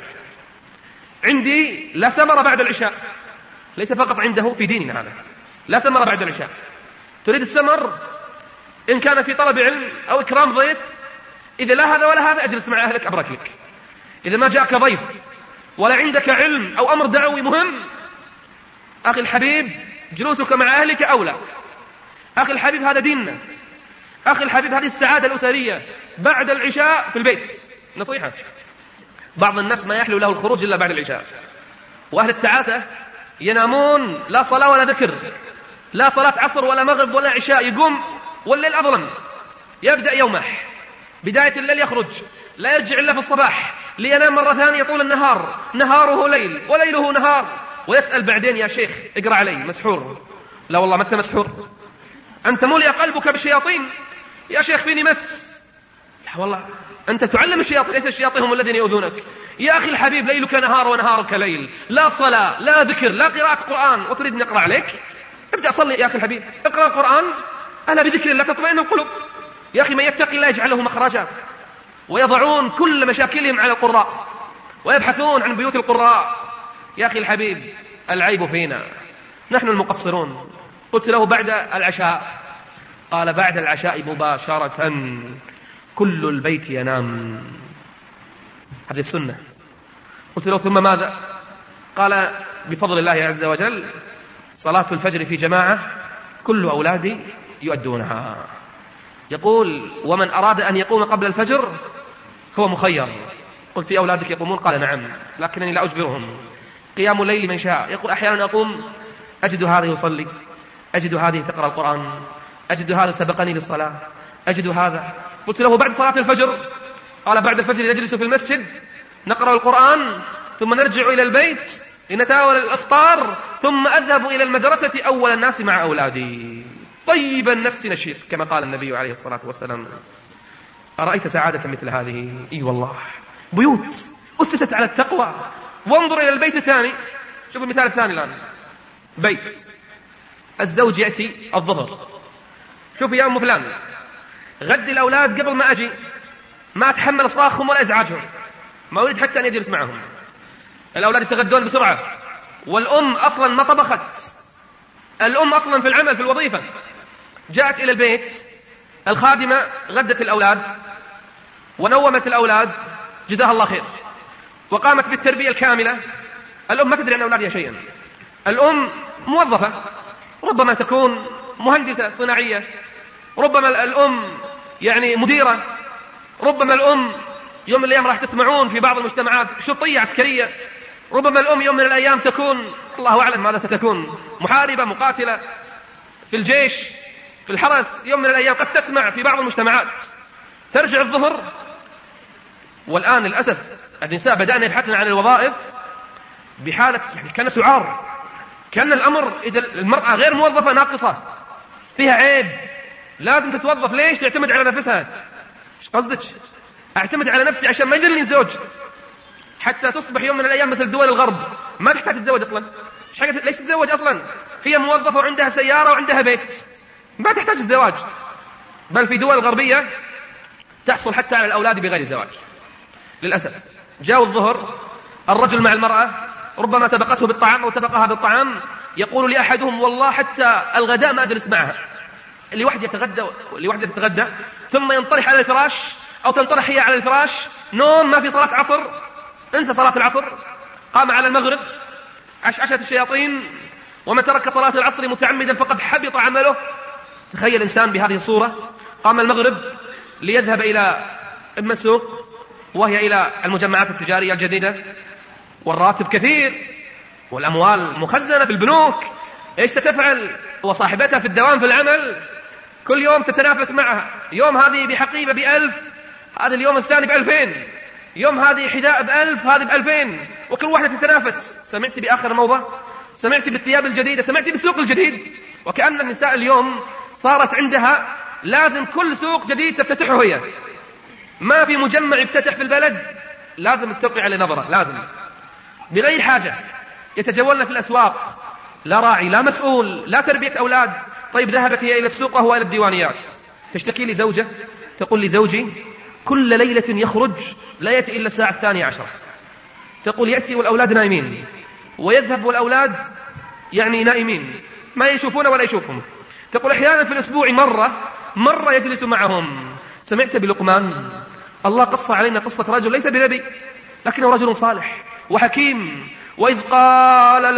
Speaker 2: عندي لا ثمرة بعد العشاء. ليس فقط عنده في ديننا هذا، لا ثمرة بعد العشاء. تريد الثمر إن كان في طلب علم أو إكرام ضيف، إذا لا هذا ولا هذا أجلس مع أهلك أبرك لك. إذا ما جاءك ضيف ولا عندك علم أو أمر دعوي مهم، أخي الحبيب جلوسك مع أهلك أولى. أخي الحبيب هذا ديننا، أخي الحبيب هذه السعادة الأسرية بعد العشاء في البيت. نصيحة، بعض الناس ما يحلو له الخروج إلا بعد العشاء، وأهل التعاثة ينامون لا صلاة ولا ذكر، لا صلاة عصر ولا مغرب ولا عشاء، يقوم والليل أظلم، يبدأ يومه بداية الليل يخرج لا يرجع إلا في الصباح، لينام مرة ثانية طول النهار، نهاره ليل وليله نهار، ويسأل بعدين يا شيخ اقرأ علي مسحور. لا والله ما أنت مسحور، أنت ملئ قلبك بالشياطين يا شيخ فيني مس. لا والله أنت تعلم الشياطين، ليس الشياطين هم الذين يؤذونك. يا أخي الحبيب ليلك نهار ونهارك ليل، لا صلاة لا ذكر لا قراءة قرآن، وتريد أن أقرأ عليك؟ ابدأ صلي يا أخي الحبيب، اقرأ القرآن، ألا بذكر الله تطمئن القلوب. يا أخي من يتقي الله يجعل له مخرجا. ويضعون كل مشاكلهم على القراء ويبحثون عن بيوت القراء. يا أخي الحبيب العيب فينا، نحن المقصرون. قلت له بعد العشاء؟ قال بعد العشاء مباشرة كل البيت ينام، هذه السنة. قلت له ثم ماذا؟ قال بفضل الله عز وجل صلاة الفجر في جماعة كل أولادي يؤدونها. يقول ومن أراد أن يقوم قبل الفجر هو مخير. قلت في أولادك يقومون؟ قال نعم، لكنني لا أجبرهم. قيام الليل من شاء، يقول أحيانا أقوم أجد هذا يصلي، أجد هذه تقرأ القرآن، أجد هذا سبقني للصلاة، أجد هذا. قلت له بعد صلاة الفجر؟ قال بعد الفجر نجلس في المسجد نقرأ القرآن، ثم نرجع إلى البيت لنتناول الإفطار، ثم أذهب إلى المدرسة أول الناس مع أولادي طيب النفس نشيط، كما قال النبي عليه الصلاة والسلام. أرأيت سعادة مثل هذه؟ إي والله، بيوت أسست على التقوى. وانظر إلى البيت الثاني، شوف المثال الثاني الآن. بيت الزوج يأتي الظهر، شوف يا أم فلان غد الأولاد قبل ما أجي، ما أتحمل صراخهم ولا إزعاجهم، ما أريد حتى أن يجلس معهم. الأولاد يتغدون بسرعة، والأم أصلا ما طبخت، الأم أصلا في العمل في الوظيفة. جاءت إلى البيت الخادمة غدت الأولاد ونومت الأولاد جزاها الله خير، وقامت بالتربية الكاملة. الأم ما تدري عن أولادها شيئا، الأم موظفة، ربما تكون مهندسة صناعية، ربما الأم يعني مديرة، ربما الأم يوم من الأيام راح تسمعون في بعض المجتمعات شرطية عسكرية، ربما الأم يوم من الأيام تكون الله أعلم ماذا ستكون، محاربة مقاتلة في الجيش في الحرس، يوم من الأيام قد تسمع في بعض المجتمعات. ترجع الظهر، والآن للأسف النساء بدأنا يبحثن عن الوظائف بحالة يعني كان سعار، كان الأمر إذا المرأة غير موظفة ناقصة فيها عيب، لازم تتوظف. ليش؟ تعتمد على نفسها. ايش قصدك؟ اعتمد على نفسي عشان ما يدلني الزوج، حتى تصبح يوم من الأيام مثل دول الغرب ما تحتاج تتزوج أصلا. ليش تتزوج أصلا؟ هي موظفة وعندها سيارة وعندها بيت، ما تحتاج الزواج. بل في دول غربية تحصل حتى على الأولاد بغير زواج. للأسف جاء الظهر، الرجل مع المرأة ربما سبقته بالطعام أو سبقها بالطعام، يقول لأحدهم والله حتى الغداء ما أجلس معها، لوحده يتغدى لوحده تتغدى ثم ينطرح على الفراش أو تنطرح هي على الفراش، نوم، ما في صلاة عصر، انسى صلاة العصر، قام على المغرب، عشعشت الشياطين، ومن ترك صلاة العصر متعمدا فقد حبط عمله. تخيل إنسان بهذه الصورة قام المغرب ليذهب إلى إما السوق وهي إلى المجمعات التجارية الجديدة، والراتب كثير والأموال مخزنة في البنوك، إيش ستفعل؟ وصاحبتها في الدوام في العمل كل يوم تتنافس معها، يوم هذه بحقيبة بألف، هذا اليوم الثاني بألفين، يوم هذه حذاء بألف، هذه بألفين، وكل واحدة تتنافس. سمعت بآخر موضة؟ سمعت بالثياب الجديدة؟ سمعت بالسوق الجديد؟ وكأن النساء اليوم صارت عندها لازم كل سوق جديد تفتتحه هي، ما في مجمع يفتتح في البلد لازم تلقي عليه نظرة، لازم بغير حاجة يتجولن في الأسواق، لا راعي لا مسؤول لا تربية أولاد. طيب ذهبت هي إلى السوق وهو إلى الديوانيات، تشتكي لي زوجة تقول لي زوجي كل ليلة يخرج لا يأتي إلا الساعة الثانية عشر، تقول يأتي والأولاد نائمين ويذهب والأولاد يعني نائمين ما يشوفون ولا يشوفهم. تقول أحيانا في الأسبوع مرة مرة يجلس معهم. سمعت بلقمان؟ الله قص علينا قصة رجل ليس بنبي لكنه رجل صالح وحكيم. وإذ قال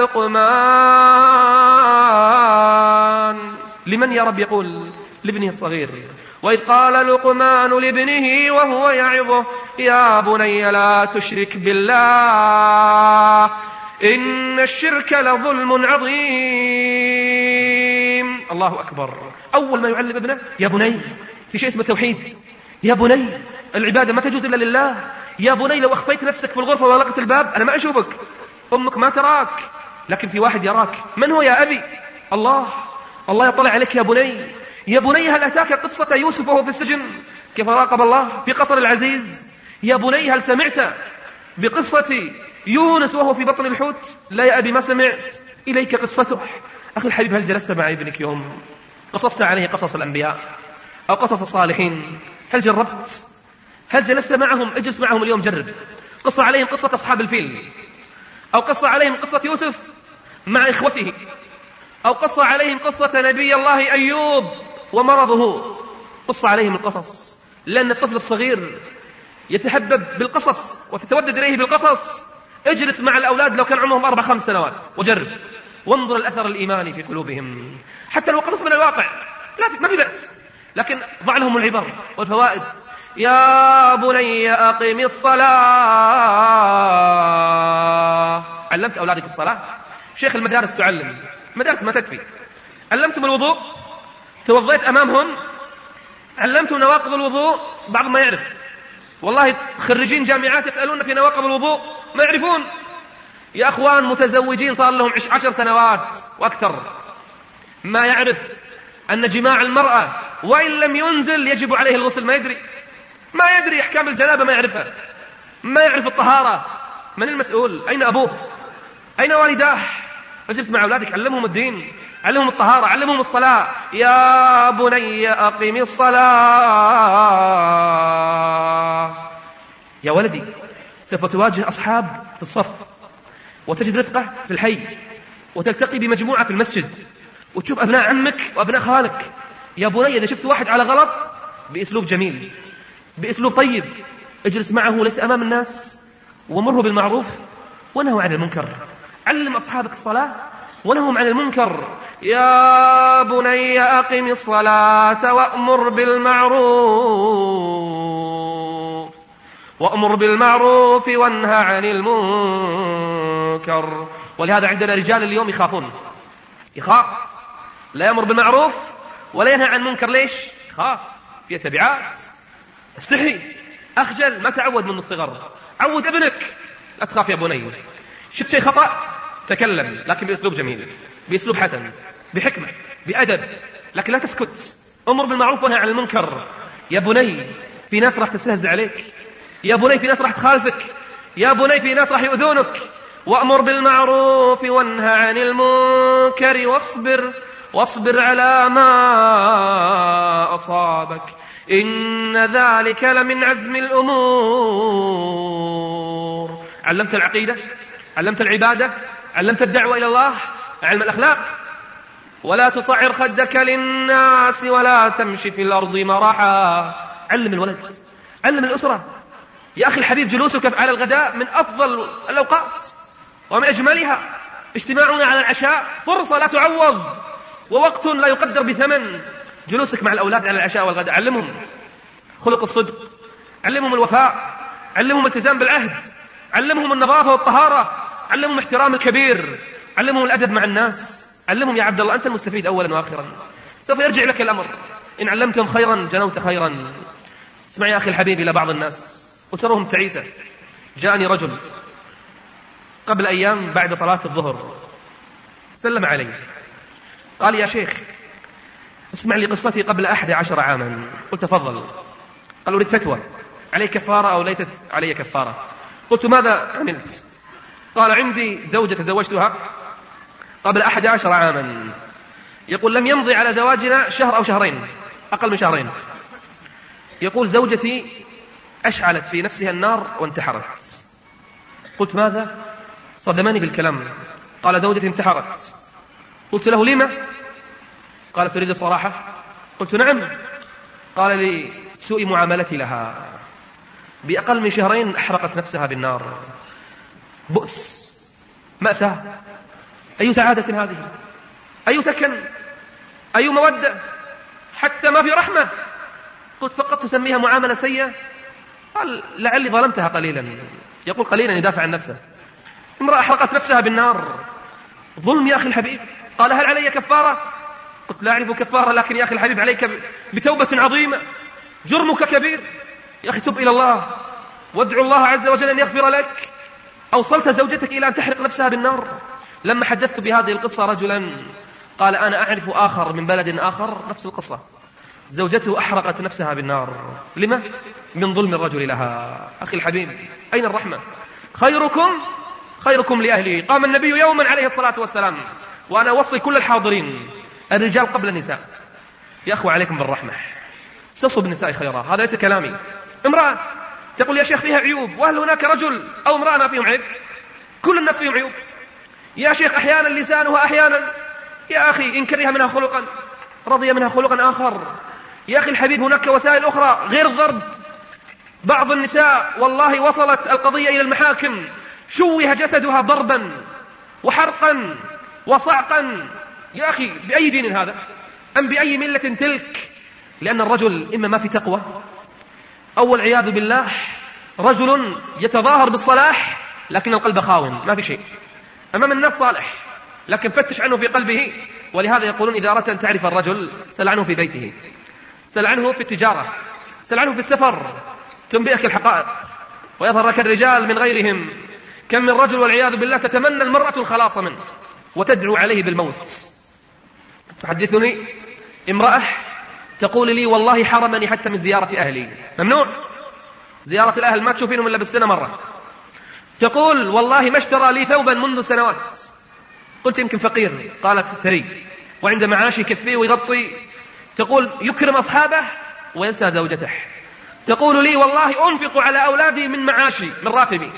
Speaker 2: لقمان لمن يا رب؟ يقول لابنه الصغير. وإذ قال لقمان لابنه وهو يعظه يا بني لا تشرك بالله إن الشرك لظلم عظيم. الله أكبر. أول ما يعلم ابنه يا بني في شيء اسمه توحيد، يا بني العبادة ما تجوز إلا لله، يا بني لو أخفيت نفسك في الغرفة وغلقت الباب أنا ما أشوفك، أمك ما تراك لكن في واحد يراك. من هو يا أبي؟ الله. الله يطلع عليك يا بني. يا بني هل أتاك قصة يوسف وهو في السجن كيف راقب الله في قصر العزيز؟ يا بني هل سمعت بقصة يونس وهو في بطن الحوت؟ لا يا أبي ما سمعت، إليك قصته. أخي الحبيب هل جلست مع ابنك يوم قصصت عليه قصص الأنبياء أو قصص الصالحين؟ هل جربت؟ هل جلست معهم؟ اجلس معهم اليوم، جرب. قصة عليهم قصة أصحاب الفيل، أو قصة عليهم قصة يوسف مع إخوته، أو قصة عليهم قصة نبي الله أيوب ومرضه. قصة عليهم القصص، لأن الطفل الصغير يتحبب بالقصص وتتودد إليه بالقصص. اجلس مع الأولاد لو كان عمرهم أربع خمس سنوات وجرب، وانظر الأثر الإيماني في قلوبهم. حتى لو قصص من الواقع لا ما في بأس، لكن ضع لهم العبر والفوائد. يا بني أقم الصلاة. علمت أولادك الصلاة؟ شيخ المدارس تعلم، مدارس ما تكفي. علمتم الوضوء؟ توضيت أمامهم؟ علمتم نواقض الوضوء؟ بعض ما يعرف، والله خريجين جامعات يسألون في نواقض الوضوء ما يعرفون. يا أخوان متزوجين صار لهم عشر سنوات وأكثر ما يعرف أن جماع المرأة وإن لم ينزل يجب عليه الغسل، ما يدري ما يدري أحكام الجنابة، ما يعرفها، ما يعرف الطهارة. من المسؤول؟ أين أبوه؟ أين والداه؟ اجلس مع أولادك، علمهم الدين، علمهم الطهارة، علمهم الصلاة. يا بني أقم الصلاة. يا ولدي سوف تواجه أصحاب في الصف وتجد رفقة في الحي وتلتقي بمجموعة في المسجد وتشوف أبناء عمك وأبناء خالك. يا بني إذا شفت واحد على غلط بأسلوب جميل بأسلوب طيب اجلس معه ليس أمام الناس، ومره بالمعروف ونهوا عن المنكر. علم أصحابك الصلاة ونههم عن المنكر. يا بني أقم الصلاة وأمر بالمعروف وأمر بالمعروف وانهى عن المنكر. ولهذا عندنا رجال اليوم يخافون، يخاف لا يأمر بالمعروف ولا ينهى عن المنكر. ليش؟ يخاف في تبعات، استحي، أخجل، ما تعود من الصغر. عود ابنك لا تخاف يا بني، شفت شيء خطأ تكلم لكن بأسلوب جميل، بأسلوب حسن، بحكمة، بأدب، لكن لا تسكت. أمر بالمعروف وانهى عن المنكر. يا بني في ناس راح تستهزئ عليك، يا بني في ناس راح تخالفك، يا بني في ناس راح يؤذونك. وأمر بالمعروف وانهى عن المنكر واصبر واصبر على ما أصابك إن ذلك لمن عزم الأمور. علمت العقيدة، علمت العبادة، علمت الدعوة إلى الله، علم الأخلاق. ولا تصعر خدك للناس ولا تمشي في الأرض مرحا. علم الولد، علم الأسرة. يا أخي الحبيب جلوسك على الغداء من أفضل الأوقات ومن أجملها. اجتماعنا على العشاء فرصة لا تعوض ووقت لا يقدر بثمن. جلوسك مع الأولاد على العشاء والغداء، علمهم خلق الصدق، علمهم الوفاء، علمهم الالتزام بالعهد، علمهم النظافة والطهارة، علمهم احترام الكبير، علمهم الأدب مع الناس. علمهم يا عبد الله، أنت المستفيد أولا وآخرا، سوف يرجع لك الأمر. إن علمتهم خيرا جنوت خيرا. اسمع يا أخي الحبيب إلى بعض الناس أسرهم تعيسة. جاءني رجل قبل أيام بعد صلاة الظهر، سلم علي، قال يا شيخ اسمع لي قصتي قبل أحد عشر عاما. قلت تفضل. قال أريد فتوى، علي كفارة أو ليست علي كفارة؟ قلت ماذا عملت؟ قال عندي زوجة تزوجتها قبل أحد عشر عاما، يقول لم يمضي على زواجنا شهر أو شهرين، أقل من شهرين. يقول زوجتي أشعلت في نفسها النار وانتحرت. قلت ماذا؟ صدمني بالكلام. قال زوجتي انتحرت. قلت له لما؟ قال تريد الصراحة؟ قلت نعم. قال لي سوء معاملتي لها، بأقل من شهرين أحرقت نفسها بالنار. بؤس، مأساة. أي سعادة هذه؟ أي سكن؟ أي مودة؟ حتى ما في رحمة. قلت فقط تسميها معاملة سيئة؟ قال لعلي ظلمتها قليلا. يقول قليلا يدافع عن نفسه. امرأة أحرقت نفسها بالنار، ظلم يا أخي الحبيب. قال هل علي كفارة؟ قلت لا أعرف كفارة، لكن يا أخي الحبيب عليك بتوبة عظيمة، جرمك كبير. يا أخي تب إلى الله وادعو الله عز وجل أن يغفر لك. أوصلت زوجتك إلى أن تحرق نفسها بالنار. لما حدثت بهذه القصة رجلا قال أنا أعرف آخر من بلد آخر نفس القصة، زوجته أحرقت نفسها بالنار. لما؟ من ظلم الرجل لها. أخي الحبيب أين الرحمة؟ خيركم خيركم لأهله. قام النبي يوما عليه الصلاة والسلام، وأنا أوصي كل الحاضرين، الرجال قبل النساء، يا أخوة عليكم بالرحمة، استصوا بالنساء خيرا. هذا ليس كلامي. امرأة تقول يا شيخ فيها عيوب، وهل هناك رجل أو امرأة ما فيهم عيب؟ كل الناس فيهم عيوب يا شيخ. أحيانا لسانها، أحيانا يا أخي إن كره منها خلقا رضي منها خلقا آخر. يا أخي الحبيب هناك وسائل أخرى غير الضرب. بعض النساء والله وصلت القضية إلى المحاكم، شوه جسدها ضربا وحرقا وصعقا. يا أخي بأي دين هذا؟ أم بأي ملة تلك؟ لأن الرجل إما ما في تقوى، أو والعياذ بالله رجل يتظاهر بالصلاح لكن القلب خاون، ما في شيء. أمام الناس صالح لكن فتش عنه في قلبه. ولهذا يقولون إذا أردت أن تعرف الرجل سل عنه في بيته، سل عنه في التجارة، سل عنه في السفر، تنبئك الحقائق ويظهر لك الرجال من غيرهم. كم من رجل والعياذ بالله تتمنى المرأة الخلاص منه وتدعو عليه بالموت. تحدثني امرأة تقول لي والله حرمني حتى من زيارة أهلي، ممنوع زيارة الأهل، ما تشوفينهم إلا بالسنة مرة. تقول والله ما اشترى لي ثوبا منذ سنوات. قلت يمكن فقير، قالت ثري وعند معاش يكفيه ويغطي. تقول يكرم أصحابه وينسى زوجته. تقول لي والله أنفق على أولادي من معاشي، من راتبي،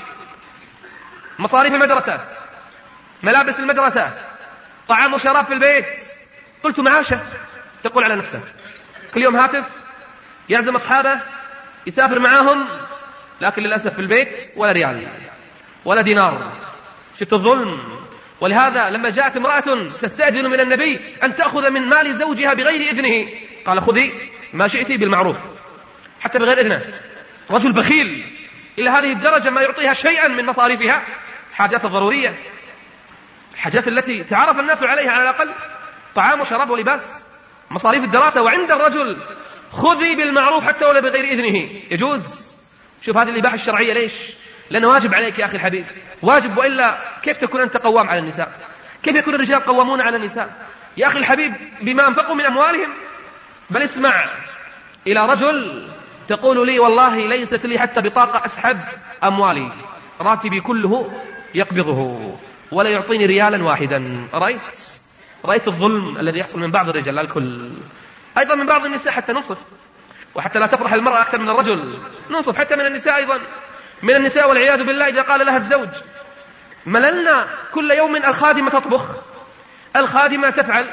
Speaker 2: مصاريف المدرسة، ملابس المدرسة، طعام وشراب في البيت. قلت معاشه. تقول على نفسه كل يوم هاتف، يعزم أصحابه، يسافر معاهم، لكن للأسف في البيت ولا ريال ولا دينار. شفت الظلم؟ ولهذا لما جاءت امرأة تستأذن من النبي أن تأخذ من مال زوجها بغير إذنه، قال خذي ما شئتي بالمعروف حتى بغير إذنه. رجل بخيل إلى هذه الدرجة ما يعطيها شيئا من مصاريفها، حاجات الضرورية، حاجات التي تعرف الناس عليها على الأقل، طعام وشراب ولباس، مصاريف الدراسة. وعند الرجل خذي بالمعروف حتى ولا بغير إذنه، يجوز. شوف هذه الإباحة الشرعية ليش؟ لأنه واجب عليك يا أخي الحبيب، واجب، وإلا كيف تكون أنت قوام على النساء؟ كيف يكون الرجال قوامون على النساء؟ يا أخي الحبيب بما أنفقوا من أموالهم. بل اسمع إلى رجل تقول لي والله ليست لي حتى بطاقة أسحب أموالي، راتبي كله يقبضه ولا يعطيني ريالا واحدا. رأيت رأيت الظلم الذي يحصل من بعض الرجال، لا الكل، أيضا من بعض النساء. حتى ننصف، وحتى لا تفرح المرأة أكثر من الرجل، ننصف حتى من النساء أيضا. من النساء والعياذ بالله إذا قال لها الزوج مللنا كل يوم الخادمة تطبخ، الخادمة تفعل،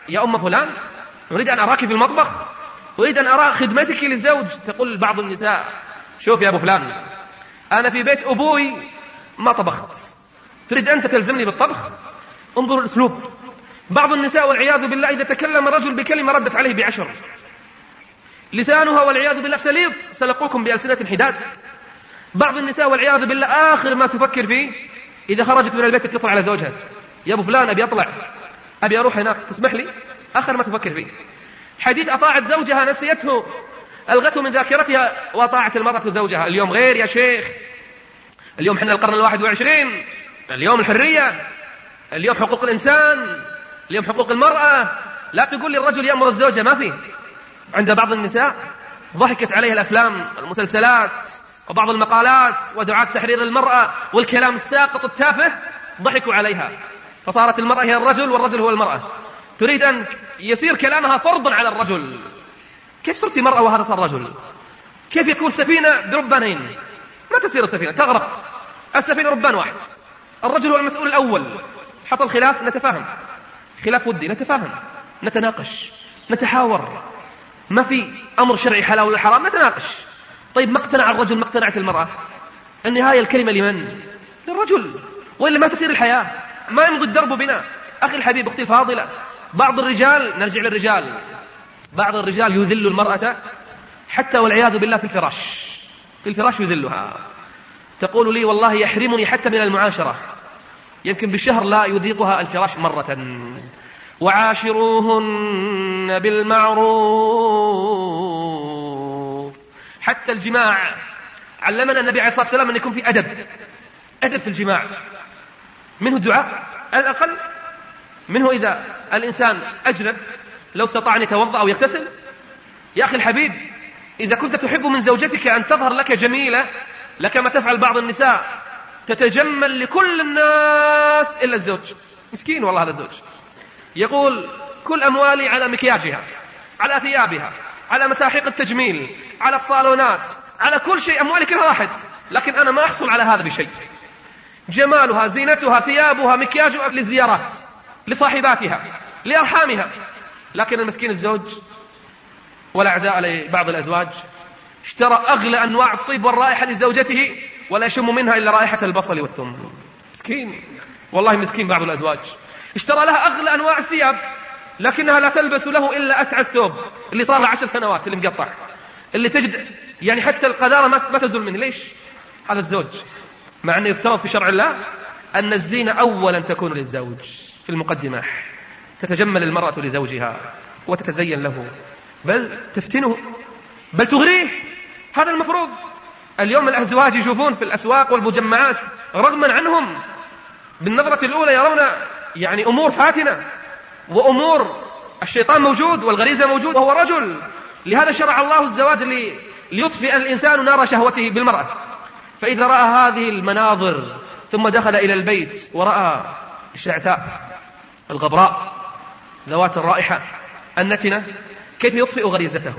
Speaker 2: يا أم فلان أريد أن أراك في المطبخ، أريد أن أرى خدمتك للزوج. تقول بعض النساء شوف يا أبو فلان، أنا في بيت أبوي ما طبخت، تريد أنت تلزمني بالطبخ؟ انظروا الأسلوب. بعض النساء والعياذ بالله إذا تكلم الرجل بكلمة ردت عليه بعشر، لسانها والعياذ بالله سليط، سلقوكم بألسنة حداد. بعض النساء والعياذ بالله آخر ما تفكر فيه إذا خرجت من البيت تتصل على زوجها، يا أبو فلان أبي أطلع، أبي أروح هناك، تسمح لي؟ آخر ما تفكر فيه. حديث أطاعت زوجها نسيته، ألغته من ذاكرتها، وأطاعت المرأة زوجها. اليوم غير يا شيخ، اليوم حنا القرن الواحد وعشرين، اليوم الحرية، اليوم حقوق الإنسان، اليوم حقوق المرأة. لا تقول لي الرجل يأمر الزوجة، ما فيه. عند بعض النساء ضحكت عليها الأفلام المسلسلات وبعض المقالات ودعاة تحرير المرأة والكلام الساقط التافه، ضحكوا عليها، فصارت المرأة هي الرجل والرجل هو المرأة. تريد أن يصير كلامها فرضا على الرجل. كيف صرتي مرأة وهذا صار رجل؟ كيف يكون سفينة بربانين؟ ما تسير السفينة، تغرق. السفينة ربان واحد، الرجل هو المسؤول الأول. حصل خلاف نتفاهم، خلاف ودي نتفاهم، نتناقش، نتحاور، ما في أمر شرعي حلال ولا حرام، نتناقش. طيب ما اقتنع الرجل، ما اقتنعت المرأة، النهاية الكلمة لمن؟ للرجل، وإلا ما تسير الحياة، ما يمضي الدرب بنا. أخي الحبيب، أختي الفاضلة، بعض الرجال، نرجع للرجال، بعض الرجال يذل المرأة حتى والعياذ بالله في الفراش، في الفراش يذلها. تقول لي والله يحرمني حتى من المعاشرة، يمكن بالشهر لا يذيقها الفراش مرة. وعاشروهن بالمعروف. حتى الجماع علمنا النبي عليه الصلاة والسلام أن يكون في أدب، أدب في الجماع، منه الدعاء على الأقل، منه إذا الإنسان أجنب لو استطاع أن يتوضأ أو يغتسل. يا أخي الحبيب، إذا كنت تحب من زوجتك أن تظهر لك جميلة، لك ما تفعل بعض النساء، تتجمل لكل الناس إلا الزوج. مسكين والله هذا الزوج، يقول كل أموالي على مكياجها، على ثيابها، على مساحيق التجميل، على الصالونات، على كل شيء، أموالي كلها راحت، لكن أنا ما أحصل على هذا بشيء. جمالها، زينتها، ثيابها، مكياجها للزيارات، لصاحباتها، لأرحامها. لكن المسكين الزوج، والأعزاء لبعض الأزواج، اشترى أغلى أنواع الطيب والرائحة لزوجته ولا يشم منها إلا رائحة البصل والثوم. مسكين والله، مسكين بعض الأزواج، اشترى لها أغلى أنواع الثياب لكنها لا تلبس له إلا أتعس ثوب اللي صار له عشر سنوات، اللي مقطع، اللي تجد يعني حتى القذارة ما تزول منه. ليش؟ هذا الزوج، مع أنه يفترض في شرع الله أن الزينة أولا تكون للزوج في المقدمة، تتجمل المرأة لزوجها وتتزين له، بل تفتنه، بل تغريه. هذا المفروض. اليوم الأزواج يشوفون في الأسواق والمجمعات رغما عنهم بالنظرة الأولى يرون يعني أمور فاتنة، وأمور الشيطان موجود والغريزة موجود وهو رجل. لهذا شرع الله الزواج لي ليطفئ الإنسان نار شهوته بالمرأة. فإذا رأى هذه المناظر ثم دخل إلى البيت ورأى الشعثاء الغبراء ذوات الرائحة النتنة، كيف يطفئ غريزته؟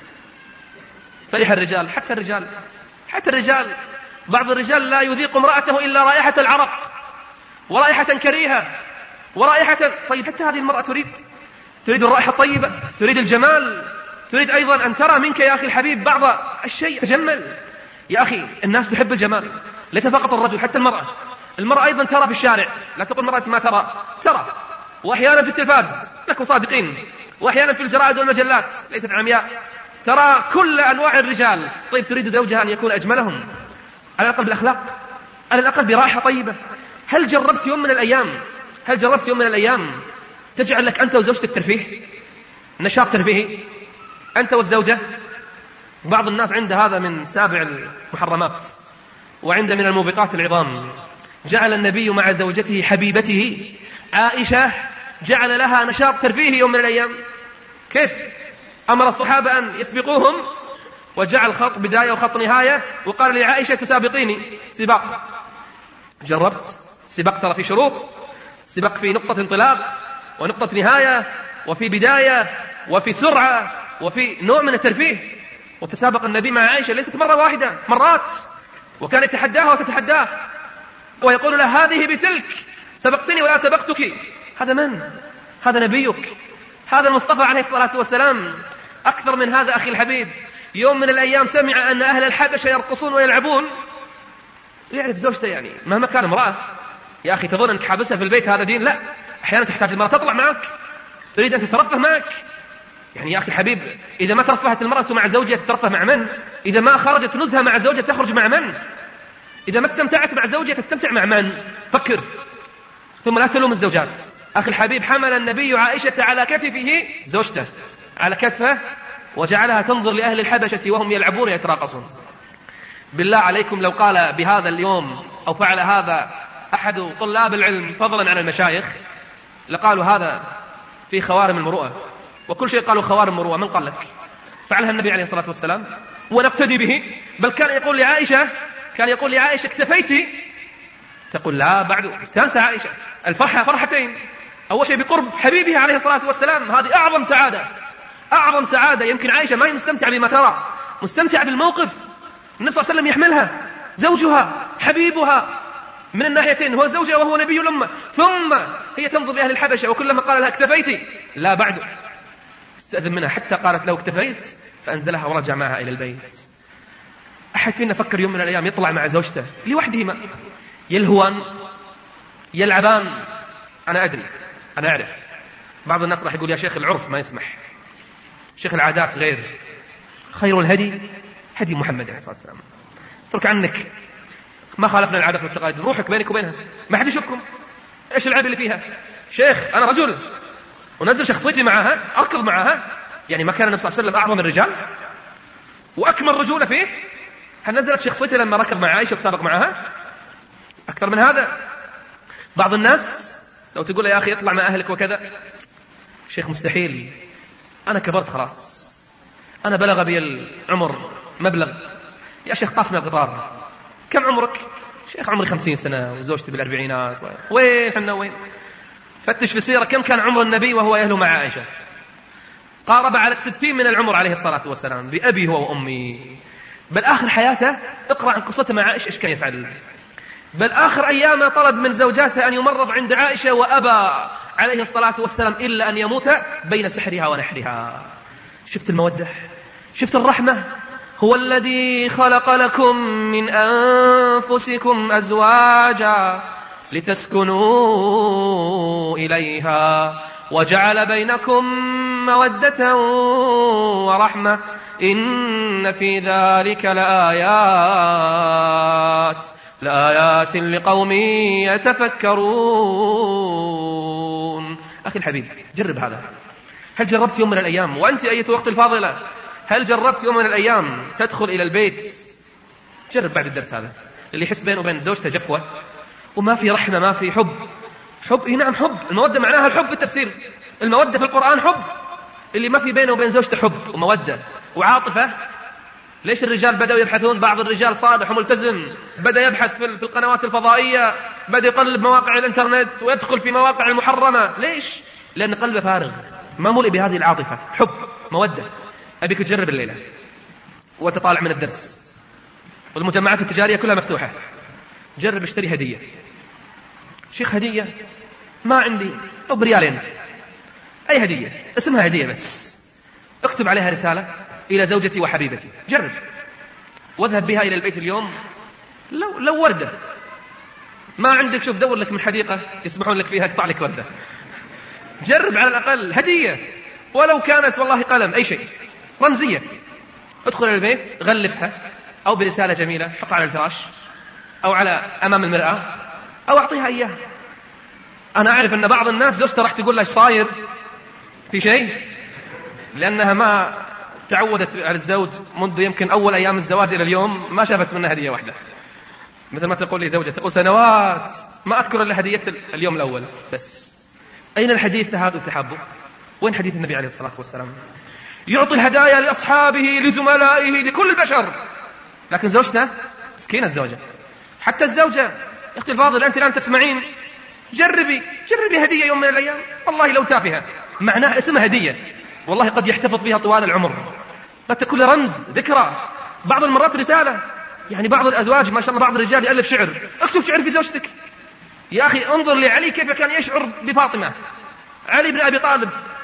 Speaker 2: فرح الرجال، حتى الرجال حتى الرجال بعض الرجال لا يذيق امرأته إلا رائحة العرق ورائحة كريهة ورائحة. طيب حتى هذه المرأة تريد تريد الرائحة الطيبة، تريد الجمال، تريد أيضا أن ترى منك يا أخي الحبيب بعض الشيء، تجمل يا أخي. الناس تحب الجمال، ليس فقط الرجل، حتى المرأة. المرأة أيضا ترى في الشارع، لا تقول مرأة ما ترى، ترى، وأحيانا في التلفاز، لكم صادقين، وأحيانا في الجرائد والمجلات، ليست عمياء، ترى كل أنواع الرجال. طيب تريد زوجها أن يكون أجملهم، على الأقل بالأخلاق، على الأقل برائحة طيبة. هل جربت يوم من الأيام هل جربت يوم من الأيام تجعل لك أنت وزوجتك ترفيه، نشاط ترفيهي، أنت والزوجة؟ بعض الناس عند هذا من سابع المحرمات وعند من الموبقات العظام. جعل النبي مع زوجته حبيبته عائشة، جعل لها نشاط ترفيهي يوم من الأيام. كيف؟ أمر الصحابة أن يسبقوهم وجعل خط بداية وخط نهاية، وقال لعائشة تسابقيني سباق. جربت سباق؟ ترى في شروط، سباق في نقطة انطلاق ونقطة نهاية وفي بداية وفي سرعة وفي نوع من الترفيه. وتسابق النبي مع عائشة ليست مرة واحدة، مرات، وكان يتحداها وتتحداه ويقول لها هذه بتلك، سبقتني ولا سبقتك. هذا من؟ هذا نبيك، هذا المصطفى عليه الصلاة والسلام. أكثر من هذا أخي الحبيب، يوم من الأيام سمع أن أهل الحبشة يرقصون ويلعبون، يعرف زوجته يعني مهما كان امرأة. يا أخي تظن أنك حابسها في البيت هذا دين؟ لا، أحيانا تحتاج المرأة تطلع معك، تريد أن تترفه معك. يعني يا أخي الحبيب، إذا ما ترفهت المرأة مع زوجها تترفه مع من؟ إذا ما خرجت نزهة مع زوجها تخرج مع من؟ إذا ما استمتعت مع زوجها تستمتع مع من؟ فكر. ثم لا تلوم الزوجات. أخي الحبيب، حمل النبي عائشة على كتفه، زوجته على كتفه، وجعلها تنظر لأهل الحبشة وهم يلعبون يتراقصون. بالله عليكم لو قال بهذا اليوم أو فعل هذا أحد طلاب العلم فضلا عن المشايخ لقالوا هذا في خوارم المروءة، وكل شيء قالوا خوارم المروءة. من قال لك؟ فعلها النبي عليه الصلاة والسلام ونقتدي به. بل كان يقول لعائشة كان يقول لعائشة اكتفيتي؟ تقول لا بعد. استانسة عائشة، الفرحة فرحتين، أول شيء بقرب حبيبها عليه الصلاة والسلام، هذه أعظم سعادة، أعظم سعادة. يمكن عائشة ما هي مستمتعة بما ترى، مستمتعة بالموقف. النبي صلى الله عليه وسلم يحملها، زوجها حبيبها من الناحيتين، هو زوجها وهو نبي الأمة، ثم هي تنظر لأهل الحبشة، وكلما قال لها اكتفيتي؟ لا بعد. استأذن منها حتى قالت لو اكتفيت، فأنزلها ورجع معها إلى البيت. أحد فينا فكر يوم من الأيام يطلع مع زوجته لوحدهما يلهوان يلعبان؟ أنا أدري، أنا أعرف بعض الناس راح يقول يا شيخ العرف ما يسمح، شيخ العادات غير. خير الهدي هدي محمد عليه الصلاة والسلام. اترك عنك، ما خالفنا العادات والتقاليد، روحك بينك وبينها، ما حد يشوفكم. ايش العيب اللي فيها؟ شيخ انا رجل ونزل شخصيتي معها، اركض معها. يعني ما كان النبي صلى الله عليه وسلم اعظم الرجال واكمل رجوله فيه؟ هل نزلت شخصيتي لما ركض مع عائشه وسابق معها؟ اكثر من هذا. بعض الناس لو تقول يا اخي اطلع مع اهلك وكذا، شيخ مستحيل، انا كبرت خلاص، انا بلغ بي العمر مبلغ. يا شيخ طافنا القطار. كم عمرك؟ شيخ عمري خمسين سنة وزوجتي بالأربعينات. وين حنا وين؟ فتش في السيرة كم كان عمر النبي وهو يهله مع عائشة؟ قارب على الستين من العمر عليه الصلاة والسلام، بأبي هو وأمي. بل آخر حياته اقرأ عن قصته مع عائشة إيش كان يفعل. بل آخر أيامه طلب من زوجاته أن يمرض عند عائشة، وأبى عليه الصلاة والسلام إلا أن يموت بين سحرها ونحرها. شفت المودة؟ شفت الرحمة؟ هو الذي خلق لكم من أنفسكم أزواجا لتسكنوا إليها وجعل بينكم مودة ورحمة إن في ذلك لآيات لآيات لقوم يتفكرون. أخي الحبيب، جرب هذا. هل جربت يوم من الأيام وأنت أيتها أختي الفاضلة، هل جربت يوم من الأيام تدخل إلى البيت؟ جرب بعد الدرس هذا، اللي يحس بينه وبين زوجته جفوة وما في رحمة، ما في حب. حب إيه نعم حب، المودة معناها الحب في التفسير، المودة في القرآن حب. اللي ما في بينه وبين زوجته حب ومودة وعاطفة. ليش الرجال بدأوا يبحثون؟ بعض الرجال صالح وملتزم بدأ يبحث في القنوات الفضائية، بدأ يقلب مواقع الانترنت ويدخل في مواقع المحرمة. ليش؟ لأن قلبه فارغ، ما ملئ بهذه العاطفة، حب، مودة. أبيك تجرب الليلة وتطالع من الدرس والمجمعات التجارية كلها مفتوحة. جرب اشتري هدية. شيخ هدية ما عندي، أو بريالين، أي هدية اسمها هدية بس، اكتب عليها رسالة إلى زوجتي وحبيبتي. جرب واذهب بها إلى البيت اليوم. لو, لو وردة ما عندك، شوف دور لك من حديقة يسمحون لك فيها تقطع لك وردة. جرب على الأقل هدية، ولو كانت والله قلم، أي شيء رمزية. ادخل إلى البيت غلفها، أو برسالة جميلة حطها على الفراش أو على أمام المرآة، أو أعطيها إياها. أنا أعرف أن بعض الناس زوجته راح تقول له إيش صاير في شيء، لأنها ما تعودت على الزوج منذ يمكن أول أيام الزواج إلى اليوم ما شافت منه هدية واحدة. مثل ما تقول لي زوجة، تقول سنوات ما أذكر إلا هدية اليوم الأول بس. أين الحديث هذا وتحبه؟ وين حديث النبي عليه الصلاة والسلام؟ يعطي الهدايا لأصحابه لزملائه لكل البشر، لكن زوجته مسكينة الزوجة. حتى الزوجة يا أختي الفاضل، أنت الآن تسمعين، جربي جربي هدية يوم من الأيام، والله لو تافهة معناها اسمها هدية، والله قد يحتفظ فيها طوال العمر، لا تكون رمز ذكرى، بعض المرات رسالة. يعني بعض الأزواج ما شاء الله، بعض الرجال يألف شعر، اكتب شعر في زوجتك. يا أخي انظر لعلي كيف كان يشعر بفاطمة، علي بن أبي طالب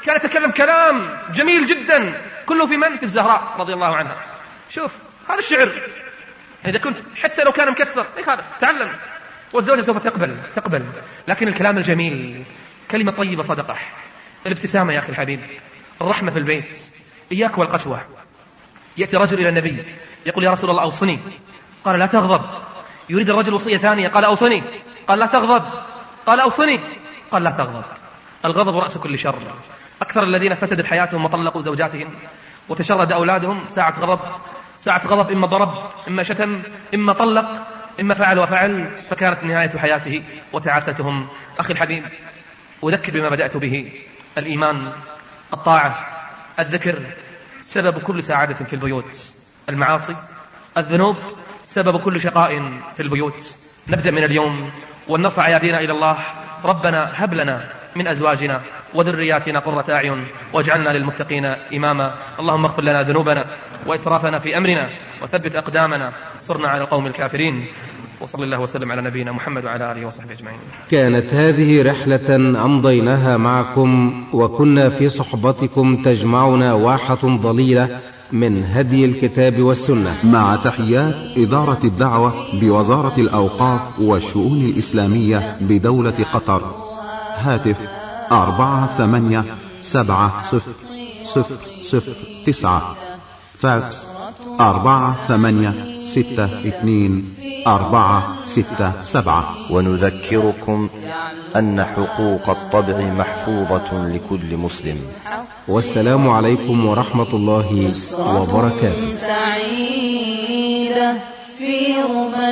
Speaker 2: كان يتكلم كلام جميل جدا كله في من؟ في الزهراء رضي الله عنها. شوف هذا الشعر، إذا كنت حتى لو كان مكسر يخالف تعلم، والزوجة سوف تقبل تقبل لكن الكلام الجميل، كلمة طيبة صدقة، الابتسامة يا أخي الحبيب، الرحمة في البيت، إياك والقسوة. يأتي رجل إلى النبي يقول يا رسول الله أوصني، قال لا تغضب. يريد الرجل وصية ثانية، قال أوصني، قال لا تغضب، قال أوصني، قال لا تغضب. الغضب رأس كل شر. أكثر الذين فسدت حياتهم وطلقوا زوجاتهم وتشرد أولادهم ساعة غضب، ساعة غضب، إما ضرب، إما شتم، إما طلق، إما فعل وفعل، فكانت نهاية حياته وتعاستهم. أخي الحبيب، أذكر بما بدأت به، الإيمان، الطاعة، الذكر سبب كل سعادة في البيوت، المعاصي، الذنوب سبب كل شقاء في البيوت. نبدأ من اليوم ونرفع أيدينا إلى الله. ربنا هب لنا من أزواجنا وذرياتنا قرة أعين واجعلنا للمتقين إماما. اللهم اغفر لنا ذنوبنا وإسرافنا في أمرنا وثبت أقدامنا، صرنا على القوم الكافرين. وصلى الله وسلم على نبينا محمد وعلى آله وصحبه أجمعين.
Speaker 5: كانت هذه رحلة أمضيناها معكم، وكنا في صحبتكم تجمعنا واحة ضليلة من هدي الكتاب والسنة،
Speaker 1: مع تحيات إدارة الدعوة بوزارة الأوقاف والشؤون الإسلامية بدولة قطر. هاتف أربعة ثمانية سبعة صفر صفر صفر تسعة، فاكس أربعة ثمانية ستة اثنين أربعة ستة سبعة.
Speaker 3: ونذكركم أن حقوق الطبع محفوظة لكل مسلم.
Speaker 5: والسلام عليكم ورحمة الله وبركاته.
Speaker 4: سعيدة في ربى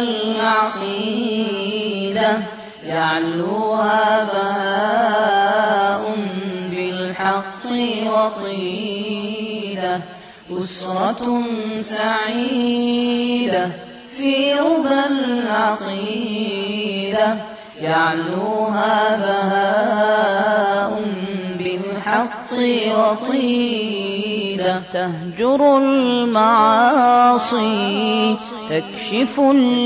Speaker 4: العقيدة يعلوها بهاء بالحق وطيدة، أسرة سعيدة في ربى العقيدة يعلوها بهاء بالحق وطيدة، تهجر المعاصي تكشف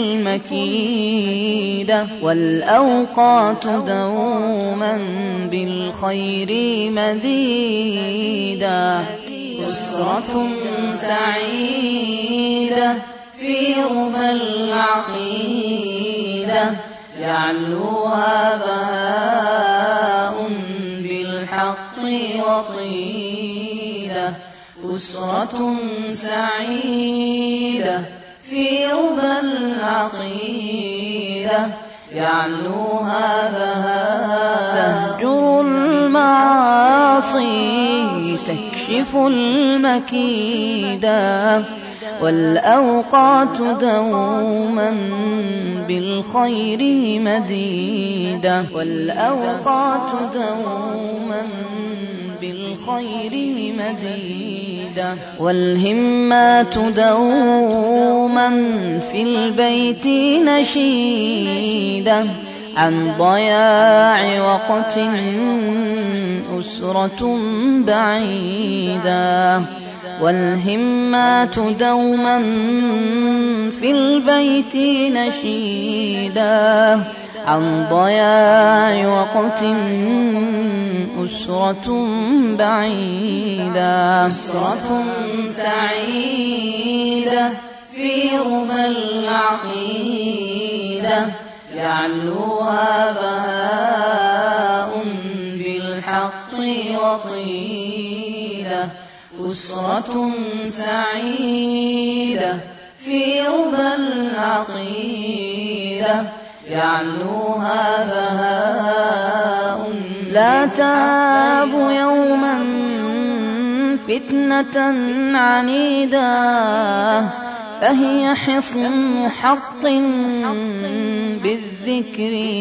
Speaker 4: المكيدة، والأوقات دوما بالخير مديدة، أسرة سعيدة في ربى العقيدة يعلوها بهاء بالحق وطيدة، أسرة سعيدة في ربى العقيدة يعلوها بهاء، تهجر المعاصي تكشف المكيدة، والأوقات دوما بالخير مديدة، والأوقات دوما بالخير مديدة، والهمات دوما في البيت نشيدة، عن ضياع وقت أسرة بعيدة، والهمات دوما في البيت نشيدة، عن ضياع وقت أسرة بعيدة، أسرة سعيدة في ربى العقيدة يعلوها بهاء بالحق وطيدة، أسرة سعيدة في ربى العقيدة يعلوها بهاء، لا تاب يوما فتنة عنيدة، فهي حصن حق بالذكر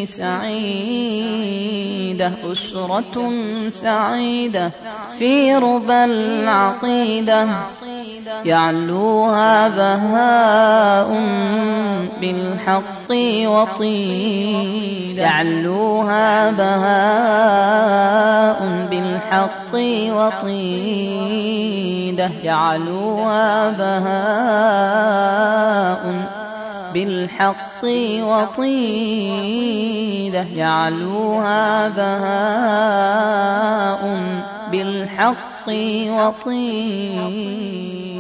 Speaker 4: سعيدة، أسرة سعيدة في ربى العقيدة يعلوها بهاء بالحق وطيدة، يعلوها بهاء بالحق وطيدة، يعلوها بهاء بالحق وطيدة، يعلوها بهاء بالحق وطين